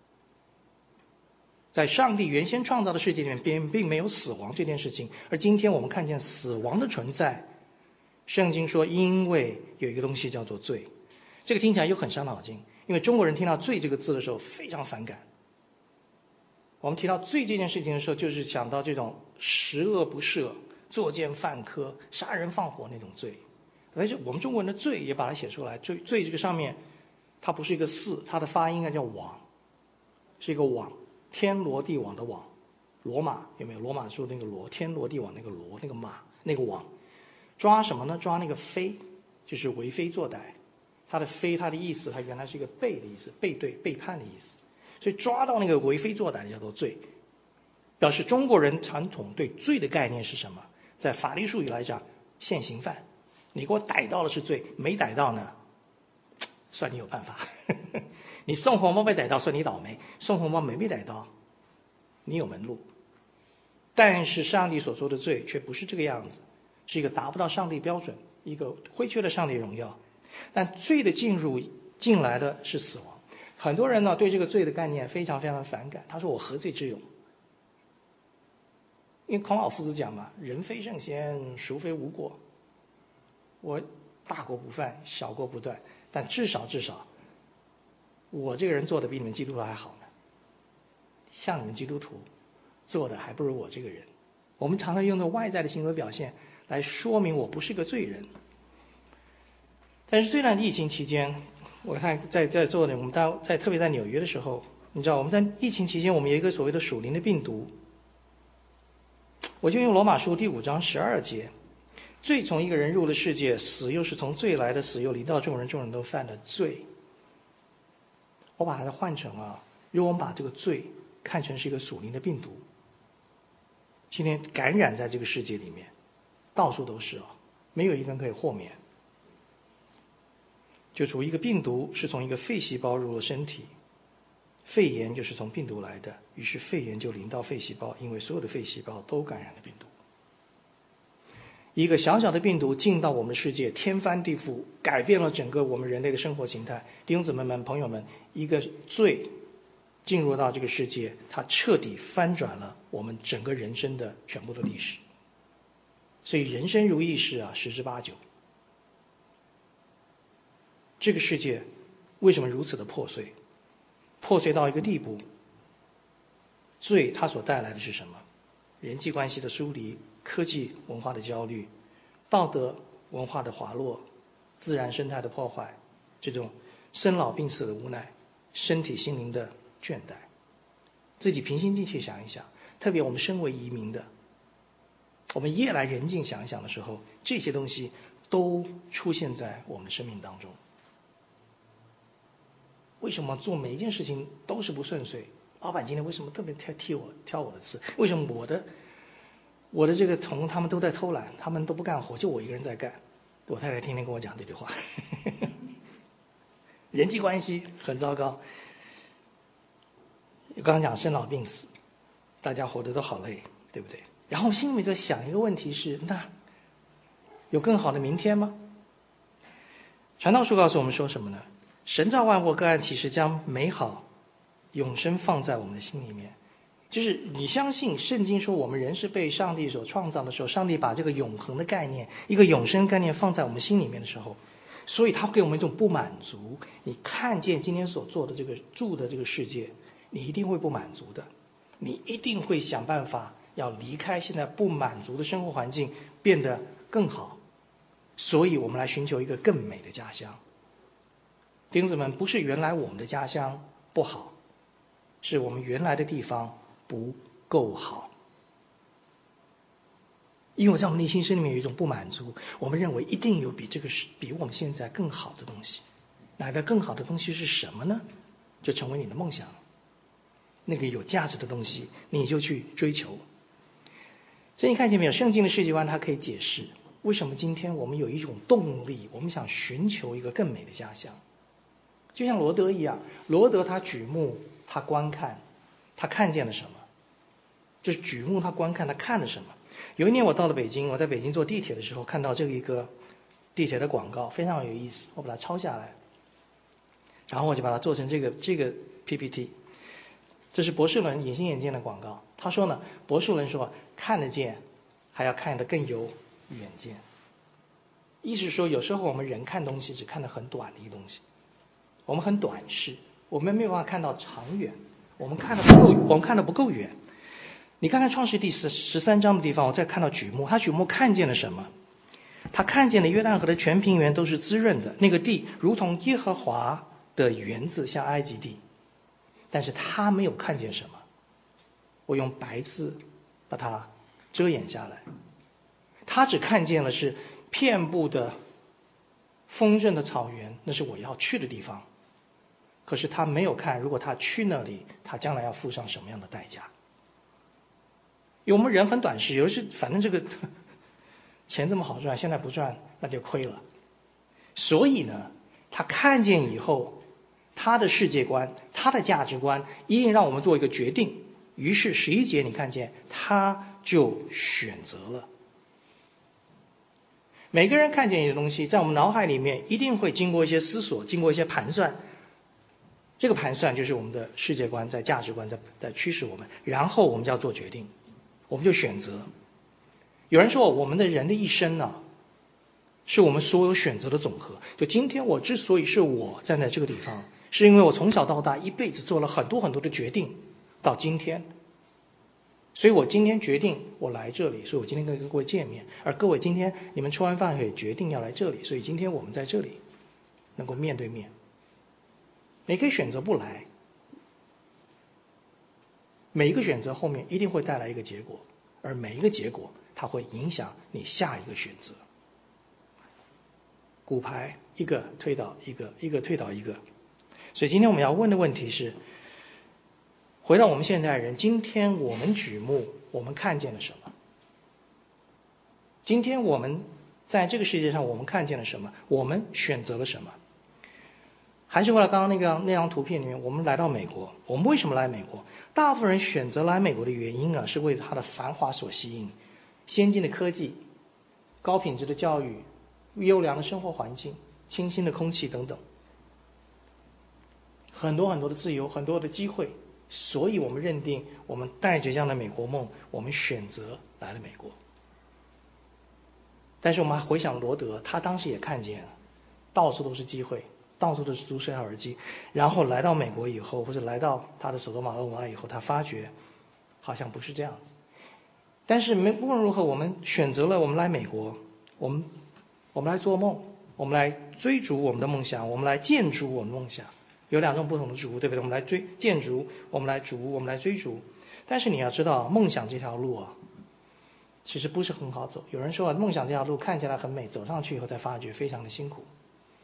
在上帝原先创造的世界里面，并没有死亡这件事情，而今天我们看见死亡的存在。圣经说，因为有一个东西叫做罪，这个听起来又很伤脑筋，因为中国人听到罪这个字的时候非常反感。我们提到罪这件事情的时候，就是想到这种十恶不赦、作奸犯科、杀人放火那种罪。而且我们中国人的罪也把它写出来，罪这个上面它不是一个四，它的发音应该叫网，是一个网，天罗地网的网，罗马有没有？罗马书那个罗，天罗地网那个罗，那个马那个网，抓什么呢？抓那个非，就是为非作歹。它的非，它的意思，它原来是一个背的意思，背对背叛的意思，所以抓到那个为非作歹的叫做罪。表示中国人传统对罪的概念是什么？在法律术语来讲，现行犯。你给我逮到了是罪，没逮到呢，算你有办法。你送红包被逮到，算你倒霉；送红包没被逮到，你有门路。但是上帝所说的罪却不是这个样子，是一个达不到上帝标准，一个亏缺了上帝荣耀。但罪的进来的是死亡。很多人呢对这个罪的概念非常非常的反感，他说我何罪之有？因为孔老夫子讲嘛，人非圣贤，孰非无过。我大过不犯，小过不断，但至少我这个人做的比你们基督徒还好呢。像你们基督徒做的还不如我这个人。我们常常用的外在的行为表现来说明我不是个罪人。但是这段疫情期间，我看在座的我们特别在纽约的时候，你知道我们在疫情期间，我们有一个所谓的属灵的病毒。我就用罗马书第5章12节，罪从一个人入了世界，死又是从罪来的，死又临到众人，众人都犯了罪。我把它换成如果我们把这个罪看成是一个属灵的病毒，今天感染在这个世界里面，到处都是没有一个人可以豁免。就除一个病毒是从一个肺细胞入了身体，肺炎就是从病毒来的，于是肺炎就临到肺细胞，因为所有的肺细胞都感染了病毒。一个小小的病毒进到我们世界，天翻地覆，改变了整个我们人类的生活形态。弟兄姊妹们、朋友们，一个罪进入到这个世界，它彻底翻转了我们整个人生的全部的历史。所以人生如意事十之八九。这个世界为什么如此的破碎？破碎到一个地步，罪它所带来的是什么？人际关系的疏离，科技文化的焦虑，道德文化的滑落，自然生态的破坏，这种生老病死的无奈，身体心灵的倦怠。自己平心静气想一想，特别我们身为移民的，我们夜来人静想一想的时候，这些东西都出现在我们的生命当中。为什么做每一件事情都是不顺遂？老板今天为什么特别挑我的刺？为什么我的这个同他们都在偷懒，他们都不干活，就我一个人在干？我太太天天跟我讲这句话。人际关系很糟糕。刚刚讲生老病死，大家活得都好累，对不对？然后心里面在想一个问题是，那有更好的明天吗？传道书告诉我们说什么呢？神造万物，各按其时将美好永生放在我们的心里面。就是你相信圣经说我们人是被上帝所创造的时候，上帝把这个永恒的概念，一个永生概念放在我们心里面的时候，所以他给我们一种不满足。你看见今天所做的这个住的这个世界，你一定会不满足的，你一定会想办法要离开现在不满足的生活环境，变得更好。所以我们来寻求一个更美的家乡。弟兄姊妹，不是原来我们的家乡不好，是我们原来的地方不够好。因为在我们内心深里面有一种不满足，我们认为一定有比我们现在更好的东西。哪个更好的东西是什么呢？就成为你的梦想。那个有价值的东西，你就去追求。所以你看见没有？圣经的世界观它可以解释为什么今天我们有一种动力，我们想寻求一个更美的家乡。就像罗德一样，罗德他举目他观看，他看见了什么？就是举目他观看，他看了什么？有一年我到了北京，我在北京坐地铁的时候看到这一个地铁的广告，非常有意思，我把它抄下来，然后我就把它做成这个 PPT。这是博士伦隐形眼镜的广告。他说呢，博士伦说看得见，还要看得更有远见。意思是说，有时候我们人看东西只看得很短的一个东西，我们很短视，我们没有办法看到长远，我们看得不够远。你看看创世第13章的地方，我再看到举目，他举目看见了什么？他看见了约旦河的全平原都是滋润的，那个地如同耶和华的园子，像埃及地。但是他没有看见什么，我用白字把它遮掩下来。他只看见了是遍布的丰盛的草原，那是我要去的地方。可是他没有看，如果他去那里，他将来要付上什么样的代价？因为我们人很短视，有时反正这个钱这么好赚，现在不赚那就亏了。所以呢，他看见以后，他的世界观，他的价值观一定让我们做一个决定。于是11节你看见，他就选择了。每个人看见一个东西，在我们脑海里面一定会经过一些思索，经过一些盘算。这个盘算就是我们的世界观，在价值观在驱使我们，然后我们就要做决定，我们就选择。有人说，我们的人的一生呢，是我们所有选择的总和。就今天我之所以是我站在这个地方，是因为我从小到大一辈子做了很多很多的决定，到今天。所以我今天决定我来这里，所以我今天跟各位见面。而各位今天你们吃完饭也决定要来这里，所以今天我们在这里能够面对面。你可以选择不来，每一个选择后面一定会带来一个结果，而每一个结果它会影响你下一个选择。骨牌一个推倒一个，一个推倒一个。所以今天我们要问的问题是，回到我们现代人，今天我们举目，我们看见了什么？今天我们在这个世界上，我们看见了什么？我们选择了什么？还是回到刚刚那张图片里面，我们来到美国，我们为什么来美国？大部分人选择来美国的原因啊，是为它的繁华所吸引，先进的科技、高品质的教育、优良的生活环境、清新的空气等等，很多很多的自由，很多的机会。所以我们认定，我们带着这样的美国梦，我们选择来了美国。但是我们还回想罗德，他当时也看见了，到处都是机会，到处都是毒蛇耳机。然后来到美国以后，或者来到他的首都马俄瓦以后，他发觉好像不是这样子。但是不论如何，我们选择了我们来美国，我们来做梦，我们来追逐我们的梦想，我们来建筑我们的梦想。有两种不同的逐，对不对？我们来建筑，我们来逐，我们来追逐。但是你要知道，梦想这条路啊，其实不是很好走。有人说，梦想这条路看起来很美，走上去以后才发觉非常的辛苦。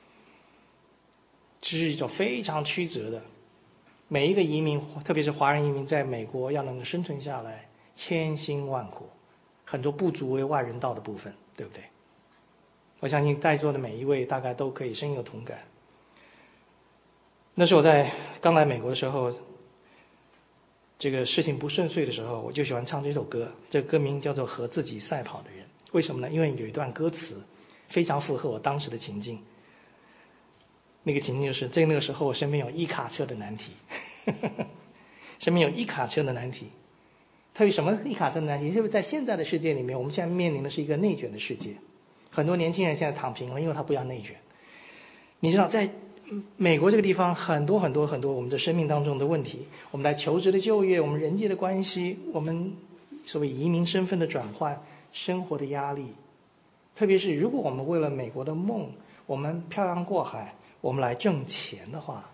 这是一种非常曲折的。每一个移民，特别是华人移民，在美国要能够生存下来，千辛万苦，很多不足为外人道的部分，对不对？我相信在座的每一位大概都可以深有同感。那是我在刚来美国的时候，这个事情不顺遂的时候，我就喜欢唱这首歌。这歌名叫做《和自己赛跑的人》。为什么呢？因为有一段歌词非常符合我当时的情境。那个情境就是，那个时候我身边有一卡车的难题，身边有一卡车的难题。特别什么一卡车的难题？就是在现在的世界里面，我们现在面临的是一个内卷的世界。很多年轻人现在躺平了，因为他不要内卷。你知道，在美国这个地方，很多很多很多我们的生命当中的问题，我们在求职的就业，我们人际的关系，我们所谓移民身份的转换，生活的压力。特别是如果我们为了美国的梦，我们漂洋过海，我们来挣钱的话，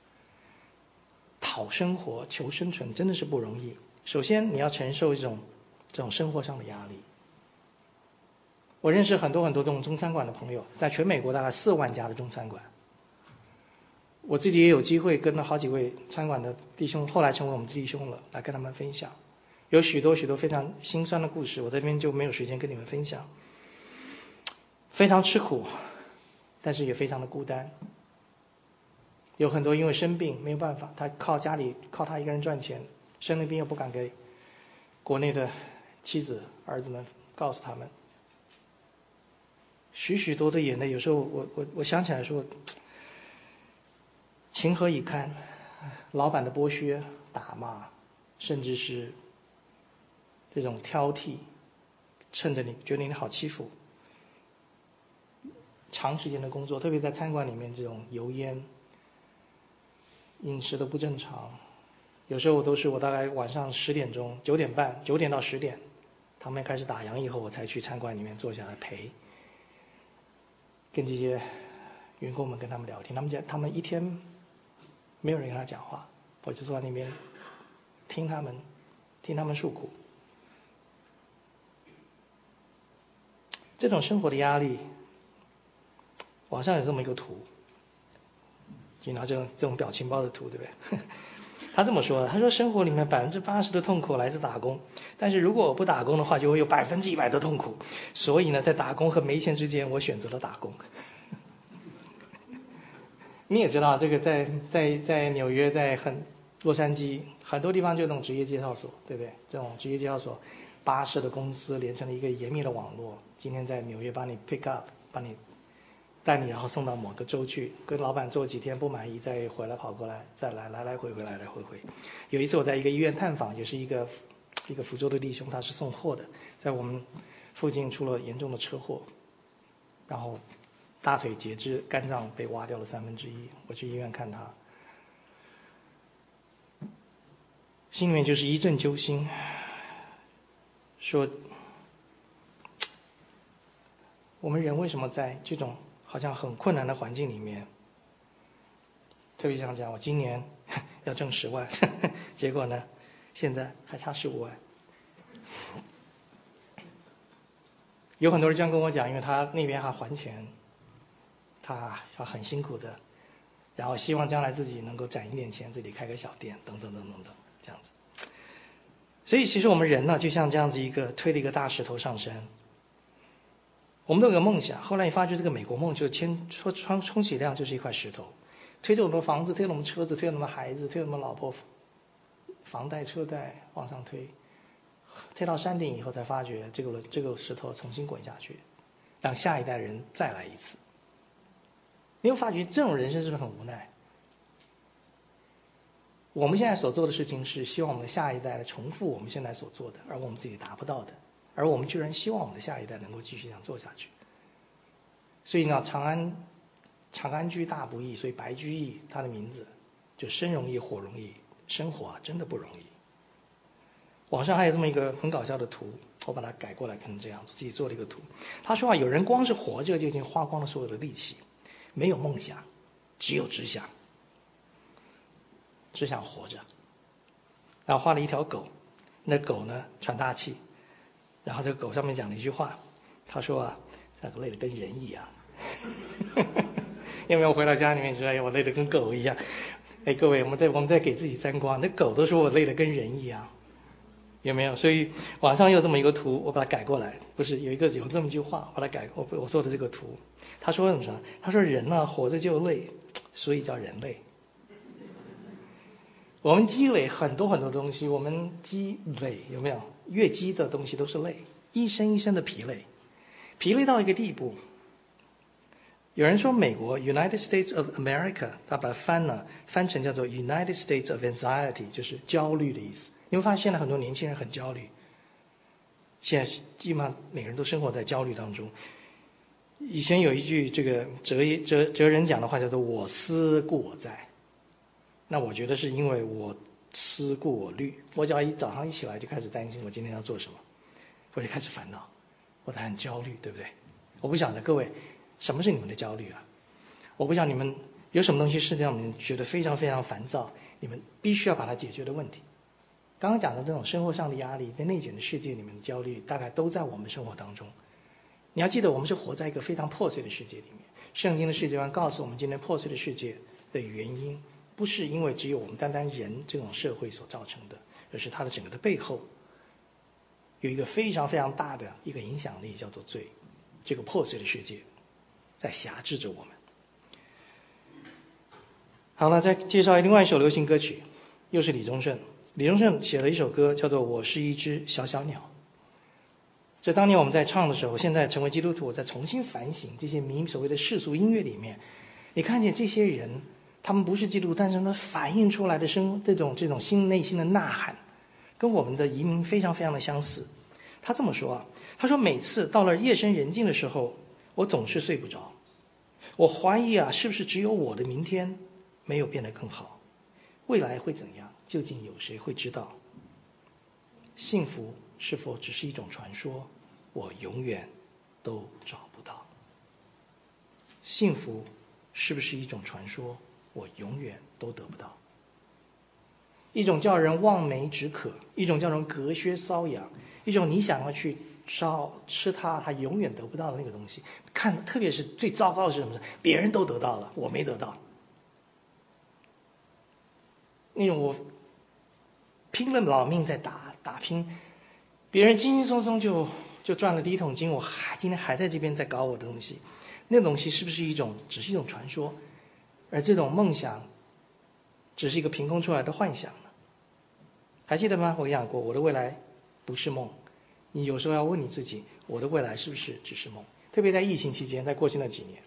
讨生活、求生存真的是不容易。首先，你要承受这种生活上的压力。我认识很多很多这种中餐馆的朋友，在全美国大概4万家的中餐馆。我自己也有机会跟了好几位餐馆的弟兄，后来成为我们的弟兄了，来跟他们分享。有许多许多非常心酸的故事，我这边就没有时间跟你们分享。非常吃苦，但是也非常的孤单。 有很多因为生病没有办法，他靠家里靠他一个人赚钱，生了病又不敢给国内的妻子儿子们告诉他们，许许多的眼泪。有时候我想起来说，情何以堪？老板的剥削、打骂，甚至是这种挑剔，趁着你觉得你好欺负，长时间的工作，特别在餐馆里面这种油烟、饮食的不正常，有时候都是我大概晚上10点钟、9点半、9点到10点，他们开始打烊以后，我才去餐馆里面坐下来陪，跟这些员工们跟他们聊天。他们一天没有人跟他讲话，我就坐在那边听他们诉苦。这种生活的压力，网上有这么一个图，就拿这种表情包的图，对不对？他这么说，他说生活里面80%的痛苦来自打工，但是如果我不打工的话，就会有100%的痛苦。所以呢，在打工和没钱之间，我选择了打工。你也知道，这个在纽约，在洛杉矶很多地方就有那种职业介绍所，对不对？这种职业介绍所，巴士的公司连成了一个严密的网络。今天在纽约帮你 pick up， 帮你带你，然后送到某个州去，跟老板做几天不满意，再回来跑过来，再来回回。有一次我在一个医院探访，也是一个福州的弟兄，他是送货的，在我们附近出了严重的车祸，然后大腿截肢，肝脏被挖掉了1/3。我去医院看他，心里面就是一阵揪心，说我们人为什么在这种好像很困难的环境里面，特别像讲我今年要挣10万，结果呢现在还差15万。有很多人这样跟我讲，因为他那边还还钱，他很辛苦的，然后希望将来自己能够攒一点钱，自己开个小店，等等这样子。所以其实我们人呢，就像这样子推了一个大石头上山。我们都有个梦想，后来你发觉这个美国梦就充其量就是一块石头，推着我们的房子，推着我们车子，推着我们的孩子，推着我们的老婆，房贷车贷往上推到山顶以后，才发觉这个石头重新滚下去，让下一代人再来一次。你会发觉这种人生是不是很无奈？我们现在所做的事情是希望我们的下一代来重复我们现在所做的，而我们自己达不到的，而我们居然希望我们的下一代能够继续这样做下去。所以呢，长安居大不易，所以白居易他的名字就生容易火容易，生活真的不容易。网上还有这么一个很搞笑的图，我把它改过来看成这样，自己做了一个图。他说有人光是活着就已经花光了所有的力气，没有梦想，只有只想活着。然后画了一条狗，那狗呢喘大气，然后这个狗上面讲了一句话，他说那个累得跟人一样。有没有回到家里面说，哎，我累得跟狗一样？哎，各位，我们在给自己沾光，那狗都说我累得跟人一样，有没有？所以网上有这么一个图，我把它改过来，不是有这么一句话，把它改，我做的这个图。他说什么？他说人呢活着就累，所以叫人类。我们积累很多东西，我们积累有没有？越积的东西都是累，一身的疲累到一个地步。有人说美国 United States of America， 他把它翻成叫做 United States of Anxiety， 就是焦虑的意思。你会发现现在很多年轻人很焦虑，现在基本上每个人都生活在焦虑当中。以前有一句这个哲人讲的话叫做我思故我在，那我觉得是因为我思故我虑，我只要早上一起来就开始担心我今天要做什么，我就开始烦恼，我才很焦虑，对不对？我不晓得各位什么是你们的焦虑啊？我不晓得你们有什么东西是让你们觉得非常烦躁，你们必须要把它解决的问题。刚刚讲的这种生活上的压力，在内卷的世界里面的焦虑，大概都在我们生活当中。你要记得，我们是活在一个非常破碎的世界里面。圣经的世界观告诉我们，今天破碎的世界的原因，不是因为只有我们单单人这种社会所造成的，而是它的整个的背后有一个非常大的一个影响力，叫做罪。这个破碎的世界在辖制着我们。 好了，再介绍另外一首流行歌曲，又是李宗盛。李宗盛写了一首歌叫做《我是一只小小鸟》。这当年我们在唱的时候，现在成为基督徒，我在重新反省这些所谓的世俗音乐里面，你看见这些人，他们不是基督徒，但是他反映出来的这种内心的呐喊，跟我们的移民非常非常的相似。他这么说啊，他说每次到了夜深人静的时候，我总是睡不着，我怀疑啊，是不是只有我的明天没有变得更好？未来会怎样？究竟有谁会知道？幸福是否只是一种传说？我永远都找不到。幸福是不是一种传说？我永远都得不到。一种叫人望梅止渴，一种叫人隔靴搔痒，一种你想要去吃它永远得不到的那个东西。特别是最糟糕的是什么？别人都得到了，我没得到。那种我拼了老命在打拼，别人轻轻松松就赚了第一桶金，我今天还在这边在搞我的东西，那东西是不是只是一种传说？而这种梦想只是一个凭空出来的幻想呢？还记得吗？我讲过，我的未来不是梦。你有时候要问你自己，我的未来是不是只是梦？特别在疫情期间，在过去那几年，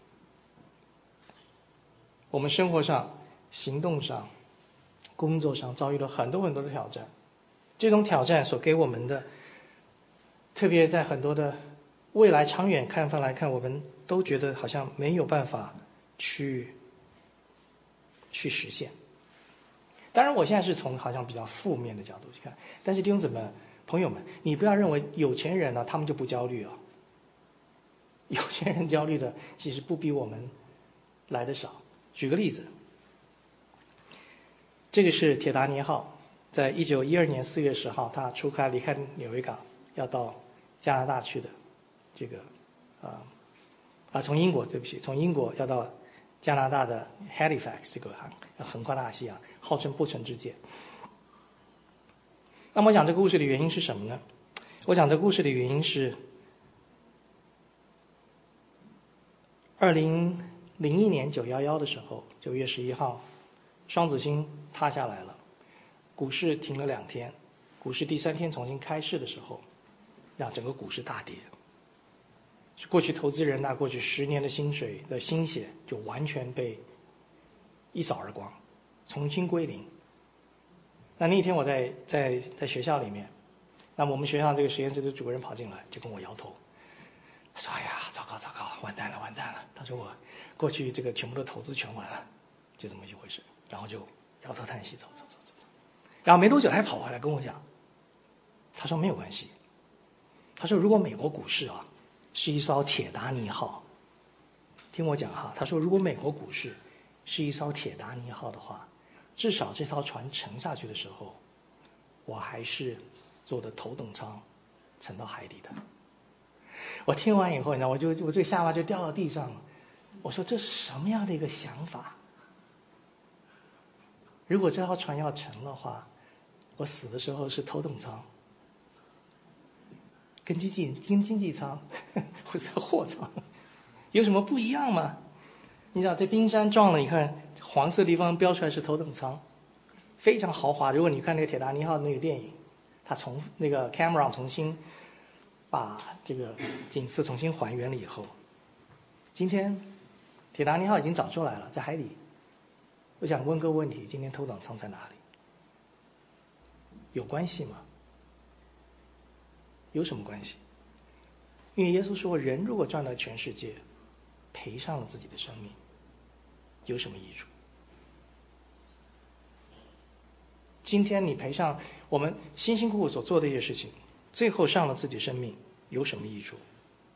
我们生活上、行动上、工作上遭遇了很多很多的挑战。这种挑战所给我们的，特别在很多的未来长远看法来看，我们都觉得好像没有办法去实现。当然我现在是从好像比较负面的角度去看，但是弟兄姊妹朋友们，你不要认为有钱人呢，他们就不焦虑啊。有钱人焦虑的其实不比我们来的少。举个例子，这个是铁达尼号，在1912年4月10号，它离开纽约港，要到加拿大去的。这个从英国要到加拿大的 Halifax 这个要横跨大西洋，号称不成之界。那么我讲这个故事的原因是什么呢？我讲这个故事的原因是2001年911的时候，9月11号，双子星塌下来了，股市停了2天，股市第3天重新开市的时候，让整个股市大跌。过去投资人过去10年的薪水的心血就完全被一扫而光，重新归零。那一天我在学校里面，那么我们学校这个实验室的主任跑进来就跟我摇头，他说：“哎呀，糟糕，完蛋了。”他说我过去这个全部都投资全完了，就这么一回事。然后就摇头叹息，走。然后没多久他还跑回来跟我讲，他说没有关系，他说如果美国股市是一艘铁达尼号，听我讲他说如果美国股市是一艘铁达尼号的话，至少这艘船沉下去的时候，我还是坐的头等舱沉到海底的。我听完以后，你知道，我这下巴就掉到地上了。我说这是什么样的一个想法？如果这艘船要沉的话，我死的时候是头等舱，跟经济舱或者货舱有什么不一样吗？你知道这冰山撞了，你看黄色地方标出来是头等舱，非常豪华。如果你看那个铁达尼号的那个电影，他从那个 camera 重新把这个景色重新还原了以后，今天铁达尼号已经找出来了，在海底。我想问个问题，今天头等舱在哪里？有关系吗？有什么关系？因为耶稣说，人如果赚了全世界，赔上了自己的生命，有什么益处？今天你赔上我们辛辛苦苦所做的一些事情，最后上了自己生命，有什么益处？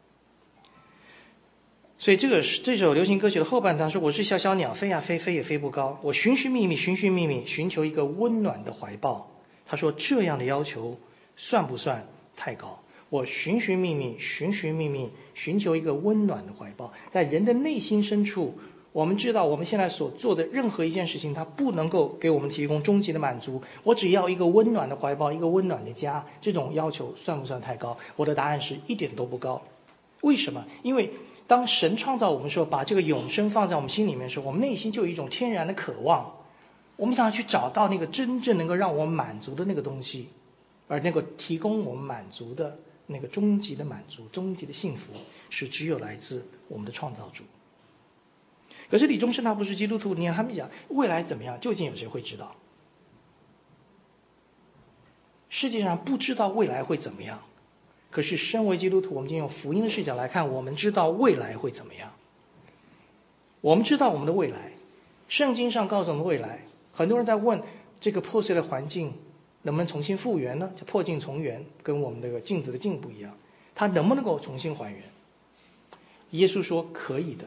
所以这首流行歌曲的后半段说：“我是小小鸟，飞呀飞，飞也飞不高。我寻寻觅觅，寻求一个温暖的怀抱。”他说：“这样的要求算不算太高？我寻寻觅觅，寻求一个温暖的怀抱。”在人的内心深处，我们知道我们现在所做的任何一件事情，它不能够给我们提供终极的满足。我只要一个温暖的怀抱，一个温暖的家，这种要求算不算太高？我的答案是一点都不高。为什么？因为当神创造我们的时候，把这个永生放在我们心里面的时候，我们内心就有一种天然的渴望，我们想要去找到那个真正能够让我们满足的那个东西，而那个提供我们满足的那个终极的满足、终极的幸福，是只有来自我们的创造主。可是李宗盛他不是基督徒，你看他们讲未来怎么样，究竟有谁会知道？世界上不知道未来会怎么样。可是身为基督徒，我们就用福音的视角来看，我们知道未来会怎么样。我们知道我们的未来，圣经上告诉我们未来。很多人在问这个破碎的环境能不能重新复原呢？就破镜重圆，跟我们这个镜子的镜不一样，它能不能够重新还原？耶稣说可以的。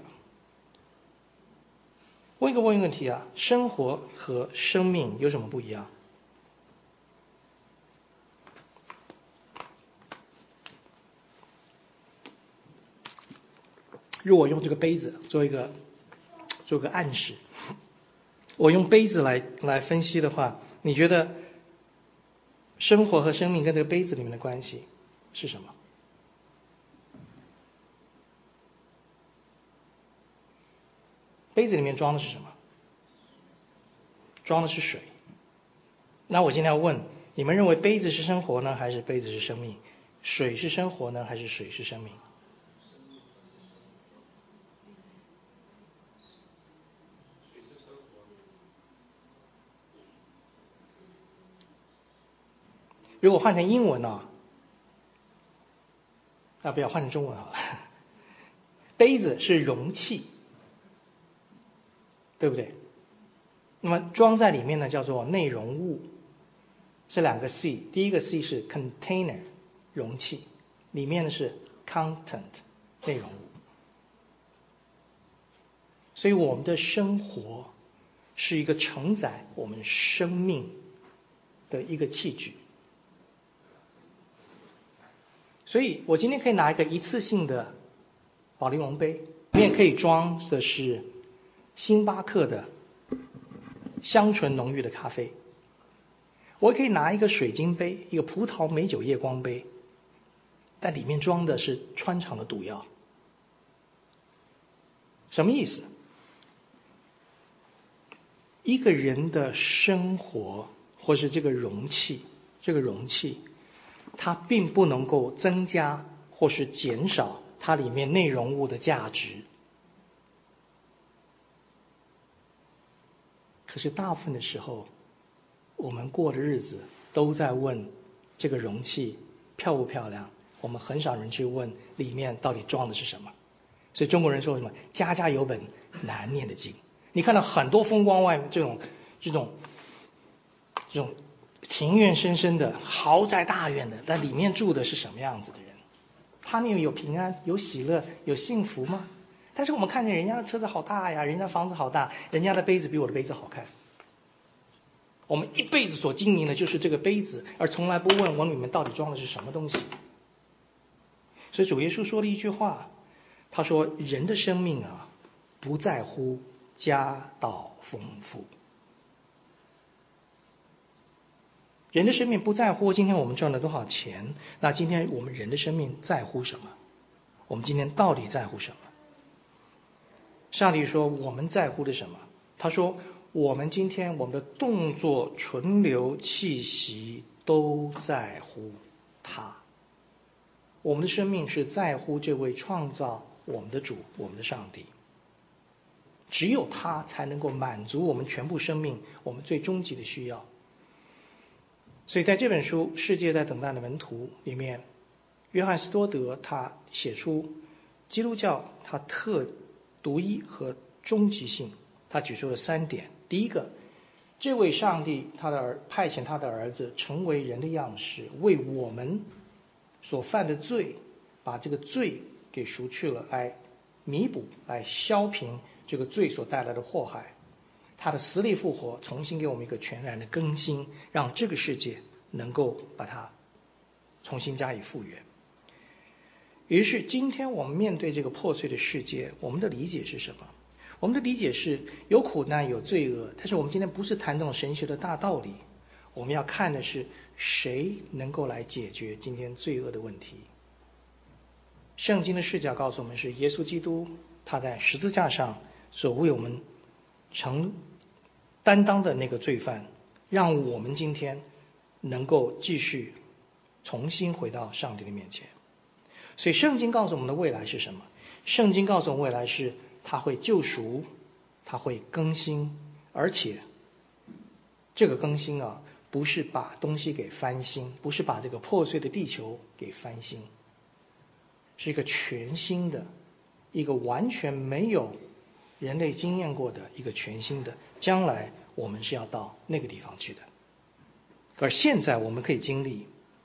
问一个问题啊，生活和生命有什么不一样？如果用这个杯子做一个暗示，我用杯子来分析的话，你觉得生活和生命跟这个杯子里面的关系是什么？杯子里面装的是什么？装的是水。那我今天要问，你们认为杯子是生活呢，还是杯子是生命？水是生活呢，还是水是生命？如果换成英文呢？不要换成中文好了。杯子是容器，对不对？那么装在里面呢，叫做内容物，是两个 C。第一个 C 是 container 容器，里面呢是 content 内容物。所以我们的生活是一个承载我们生命的一个器具。所以我今天可以拿一个一次性的保丽龙杯，里面可以装的是星巴克的香醇浓郁的咖啡。我可以拿一个水晶杯，一个葡萄美酒夜光杯，但里面装的是穿肠的毒药。什么意思？一个人的生活或是这个容器，它并不能够增加或是减少它里面内容物的价值。可是大部分的时候，我们过的日子都在问这个容器漂不漂亮，我们很少人去问里面到底装的是什么。所以中国人说什么家家有本难念的经。你看到很多风光外这种庭院深深的豪宅大院的，但里面住的是什么样子的人？他们有平安有喜乐有幸福吗？但是我们看见人家的车子好大呀，人家房子好大，人家的杯子比我的杯子好看。我们一辈子所经营的就是这个杯子，而从来不问我里面到底装的是什么东西。所以主耶稣说了一句话，他说人的生命啊，不在乎家道丰富。人的生命不在乎今天我们赚了多少钱，那今天我们人的生命在乎什么？我们今天到底在乎什么？上帝说我们在乎的什么？他说我们今天我们的动作存留气息都在乎他。我们的生命是在乎这位创造我们的主，我们的上帝。只有他才能够满足我们全部生命我们最终极的需要。所以在这本书《世界在等待的门徒》里面，约翰斯多德他写出基督教它独一和终极性，他举出了3点。第一个，这位上帝派遣他的儿子成为人的样式，为我们所犯的罪把这个罪给赎去了，来弥补来消平这个罪所带来的祸害。他的死里复活重新给我们一个全然的更新，让这个世界能够把它重新加以复原。于是今天我们面对这个破碎的世界，我们的理解是什么？我们的理解是有苦难有罪恶，但是我们今天不是谈这种神学的大道理，我们要看的是谁能够来解决今天罪恶的问题， 圣经的视角告诉我们，是耶稣基督他在十字架上所为我们担当的那个罪犯，让我们今天能够继续重新回到上帝的面前。所以圣经告诉我们的未来是什么？圣经告诉我们未来是他会救赎，他会更新，而且这个更新不是把东西给翻新，不是把这个破碎的地球给翻新，是一个全新的，一个完全没有人类经验过的一个全新的，将来我们是要到那个地方去的，而现在我们可以经历。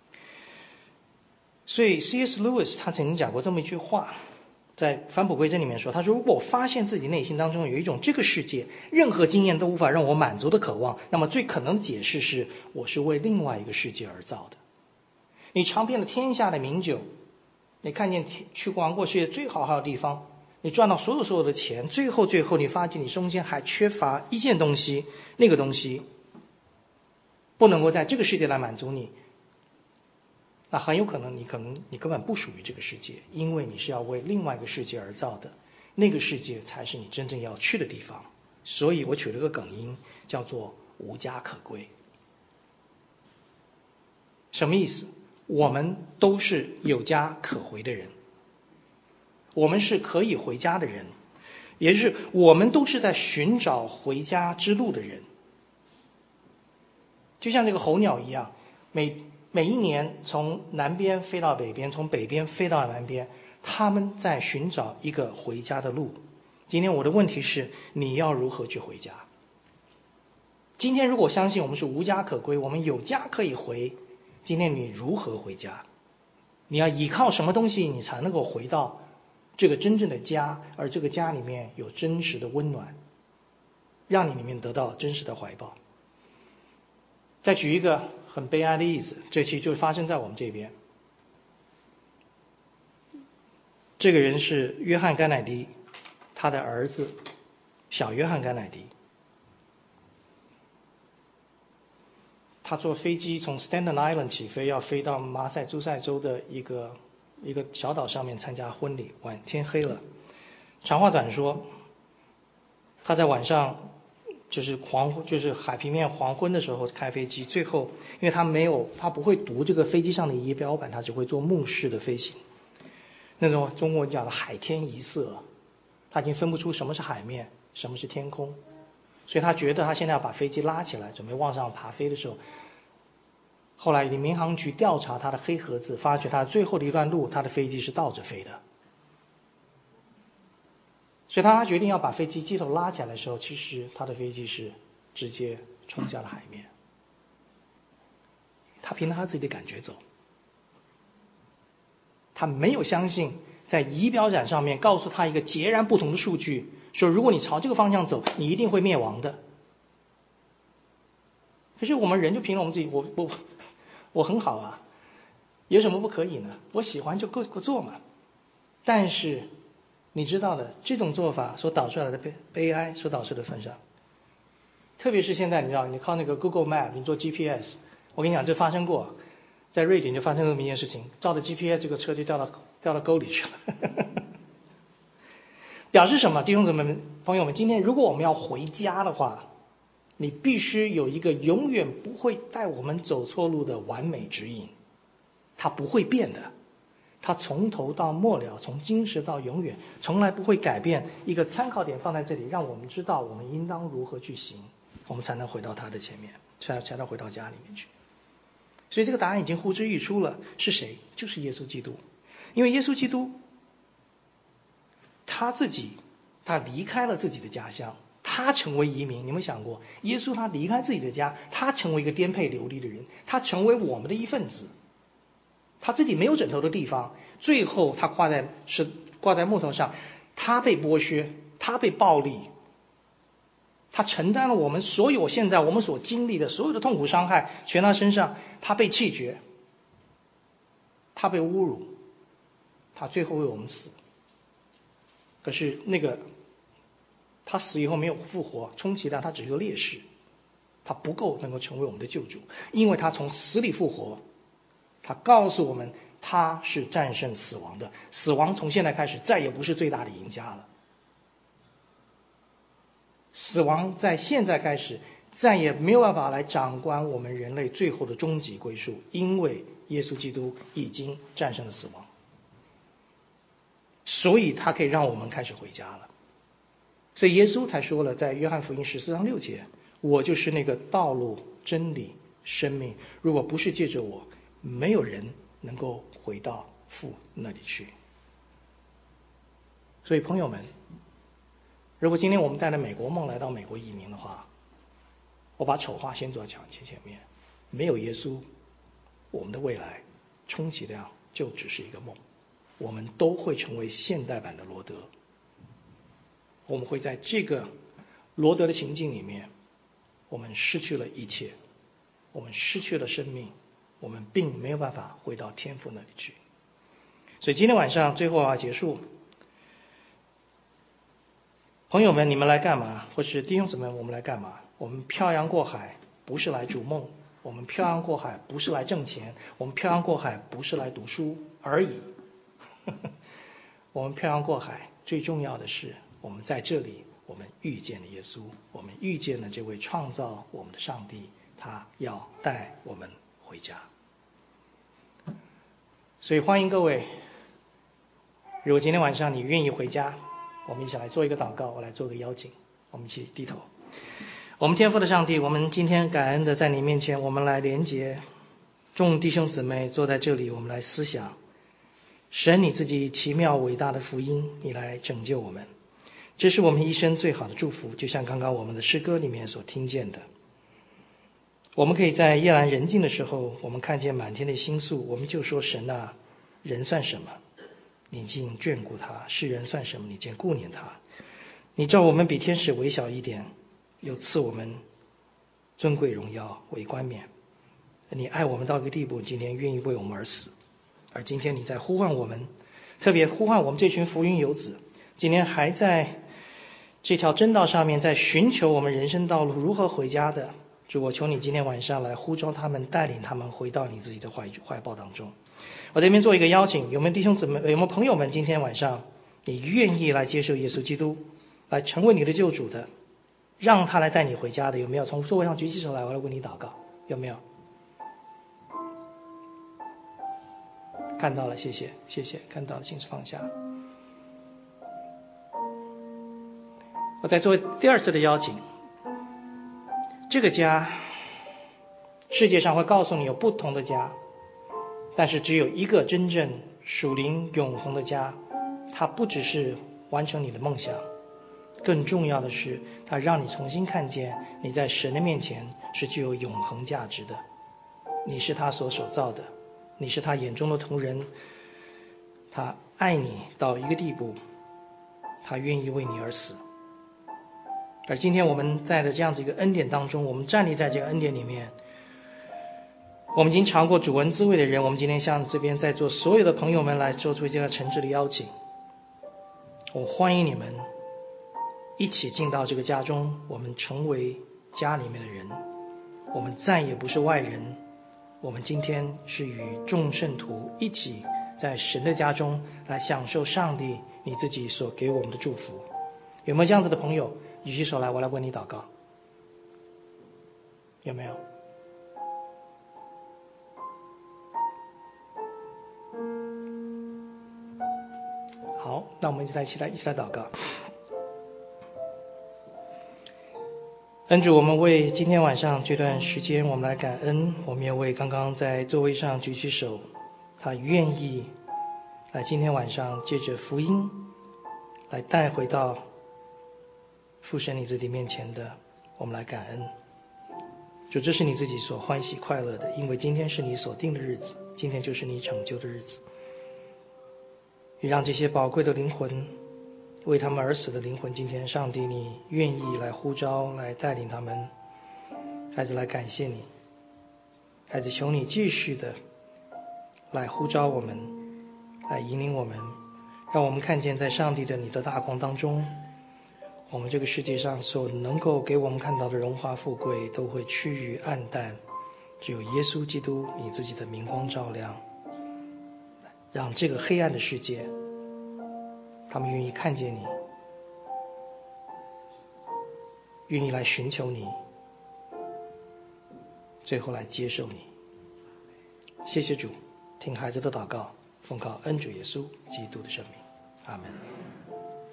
所以 C.S. Lewis 他曾经讲过这么一句话，在返璞归真里面说，他说，如果我发现自己内心当中有一种这个世界任何经验都无法让我满足的渴望，那么最可能的解释是我是为另外一个世界而造的。你尝遍了天下的名酒，你看见去逛过世界最好的地方，你赚到所有的钱，最后你发现你中间还缺乏一件东西，那个东西不能够在这个世界来满足你，那很有可能你根本不属于这个世界，因为你是要为另外一个世界而造的，那个世界才是你真正要去的地方。所以我取了个梗音，叫做无家可归。什么意思？我们都是有家可回的人，我们是可以回家的人，也就是我们都是在寻找回家之路的人。就像这个候鸟一样，每一年从南边飞到北边，从北边飞到南边，他们在寻找一个回家的路。今天我的问题是，你要如何去回家？今天如果相信我们是无家可归，我们有家可以回，今天你如何回家？你要依靠什么东西你才能够回到这个真正的家，而这个家里面有真实的温暖，让你里面得到真实的怀抱。再举一个很悲哀的例子，这期就发生在我们这边。这个人是约翰甘乃迪，他的儿子小约翰甘乃迪。他坐飞机从 Staten Island 起飞，要飞到马萨诸塞州的一个小岛上面参加婚礼。天黑了，长话短说，他在晚上就是海平面黄昏的时候开飞机，最后因为他不会读这个飞机上的仪表板，他只会做目视的飞行，那种中国讲的海天一色，他已经分不出什么是海面，什么是天空，所以他觉得他现在要把飞机拉起来，准备往上爬飞的时候，后来民航局调查他的黑盒子，发觉他最后的一段路，他的飞机是倒着飞的。所以他决定要把飞机机头拉起来的时候，其实他的飞机是直接冲向了海面。他凭他自己的感觉走，他没有相信在仪表板上面告诉他一个截然不同的数据，说如果你朝这个方向走，你一定会灭亡的。可是我们人就凭了我们自己，我很好啊，有什么不可以呢？我喜欢就够做嘛。但是你知道的，这种做法所导出来的悲哀，所导致的份上，特别是现在你知道，你靠那个 Google Map， 你做 GPS， 我跟你讲，这发生过，在瑞典就发生这么一件事情，照着 GPS 这个车就掉到沟里去了。表示什么？弟兄姊妹们、朋友们，今天如果我们要回家的话，你必须有一个永远不会带我们走错路的完美指引，它不会变的，它从头到末了，从今时到永远，从来不会改变。一个参考点放在这里，让我们知道我们应当如何去行，我们才能回到他的前面，才能回到家里面去。所以这个答案已经呼之欲出了，是谁？就是耶稣基督。因为耶稣基督他离开了自己的家乡，他成为移民。你们想过，耶稣他离开自己的家，他成为一个颠沛流离的人，他成为我们的一份子。他自己没有枕头的地方，最后他挂在木头上，他被剥削，他被暴力，他承担了我们所有现在我们所经历的所有的痛苦伤害，全他身上。他被弃绝，他被侮辱，他最后为我们死。可是他死以后没有复活，充其量他只是个烈士，他不够能够成为我们的救主，因为他从死里复活。他告诉我们， 他是战胜死亡的，死亡从现在开始再也不是最大的赢家了。死亡在现在开始再也没有办法来掌管我们人类最后的终极归宿，因为耶稣基督已经战胜了死亡，所以他可以让我们开始回家了。所以耶稣才说了，在约翰福音14章6节，我就是那个道路、真理、生命，如果不是借着我，没有人能够回到父那里去。所以朋友们，如果今天我们带着美国梦来到美国移民的话，我把丑话先做在前面，没有耶稣，我们的未来充其量就只是一个梦，我们都会成为现代版的罗德。我们会在这个罗德的情境里面，我们失去了一切，我们失去了生命，我们并没有办法回到天父那里去。所以今天晚上最后要结束，朋友们，你们来干嘛？或是弟兄姊妹，我们来干嘛？我们漂洋过海不是来逐梦，我们漂洋过海不是来挣钱，我们漂洋过海不是来读书而已。我们漂洋过海最重要的是，我们在这里，我们遇见了耶稣，我们遇见了这位创造我们的上帝，他要带我们回家。所以欢迎各位，如果今天晚上你愿意回家，我们一起来做一个祷告，我来做个邀请，我们一起低头。我们天父的上帝，我们今天感恩的在你面前，我们来连结众弟兄姊妹坐在这里，我们来思想神你自己奇妙伟大的福音，你来拯救我们，这是我们一生最好的祝福，就像刚刚我们的诗歌里面所听见的。我们可以在夜阑人静的时候，我们看见满天的星宿，我们就说神啊，人算什么，你竟眷顾他；世人算什么，你竟顾念他。你照我们比天使微小一点，又赐我们尊贵荣耀为冠冕。你爱我们到一个地步，今天愿意为我们而死。而今天你在呼唤我们，特别呼唤我们这群福音游子，今天还在这条真道上面，在寻求我们人生道路如何回家的。主，我求你今天晚上来呼召他们，带领他们回到你自己的怀抱当中。我这边做一个邀请，有没有弟兄姊妹，有没有朋友们，今天晚上你愿意来接受耶稣基督，来成为你的救主的，让他来带你回家的？有没有？从座位上举起手来，我来为你祷告。有没有？看到了，谢谢，谢谢，看到了，请放下。我再做第二次的邀请。这个家，世界上会告诉你有不同的家，但是只有一个真正属灵永恒的家。它不只是完成你的梦想，更重要的是它让你重新看见你在神的面前是具有永恒价值的。你是他所手造的，你是他眼中的同人，他爱你到一个地步，他愿意为你而死。而今天我们在的这样子一个恩典当中，我们站立在这个恩典里面，我们已经尝过主恩滋味的人，我们今天向这边在座所有的朋友们来做出这样诚挚的邀请。我欢迎你们一起进到这个家中，我们成为家里面的人，我们再也不是外人，我们今天是与众圣徒一起在神的家中来享受上帝你自己所给我们的祝福。有没有这样子的朋友？举起手来，我来为你祷告。有没有？好，那我们一起来祷告。恩主，我们为今天晚上这段时间我们来感恩，我们也为刚刚在座位上举起手，他愿意来今天晚上借着福音来带回到父神你自己面前的，我们来感恩。主，这是你自己所欢喜快乐的，因为今天是你所定的日子，今天就是你拯救的日子。也让这些宝贵的灵魂，为他们而死的灵魂，今天上帝你愿意来呼召，来带领他们。孩子，来感谢你。孩子，求你继续的来呼召我们，来引领我们，让我们看见在上帝的你的大光当中，我们这个世界上所能够给我们看到的荣华富贵都会趋于暗淡，只有耶稣基督你自己的明光照亮。 让这个黑暗的世界，他们愿意看见你，愿意来寻求你，最后来接受你。谢谢主，听孩子的祷告，奉靠恩主耶稣基督的圣名，阿门。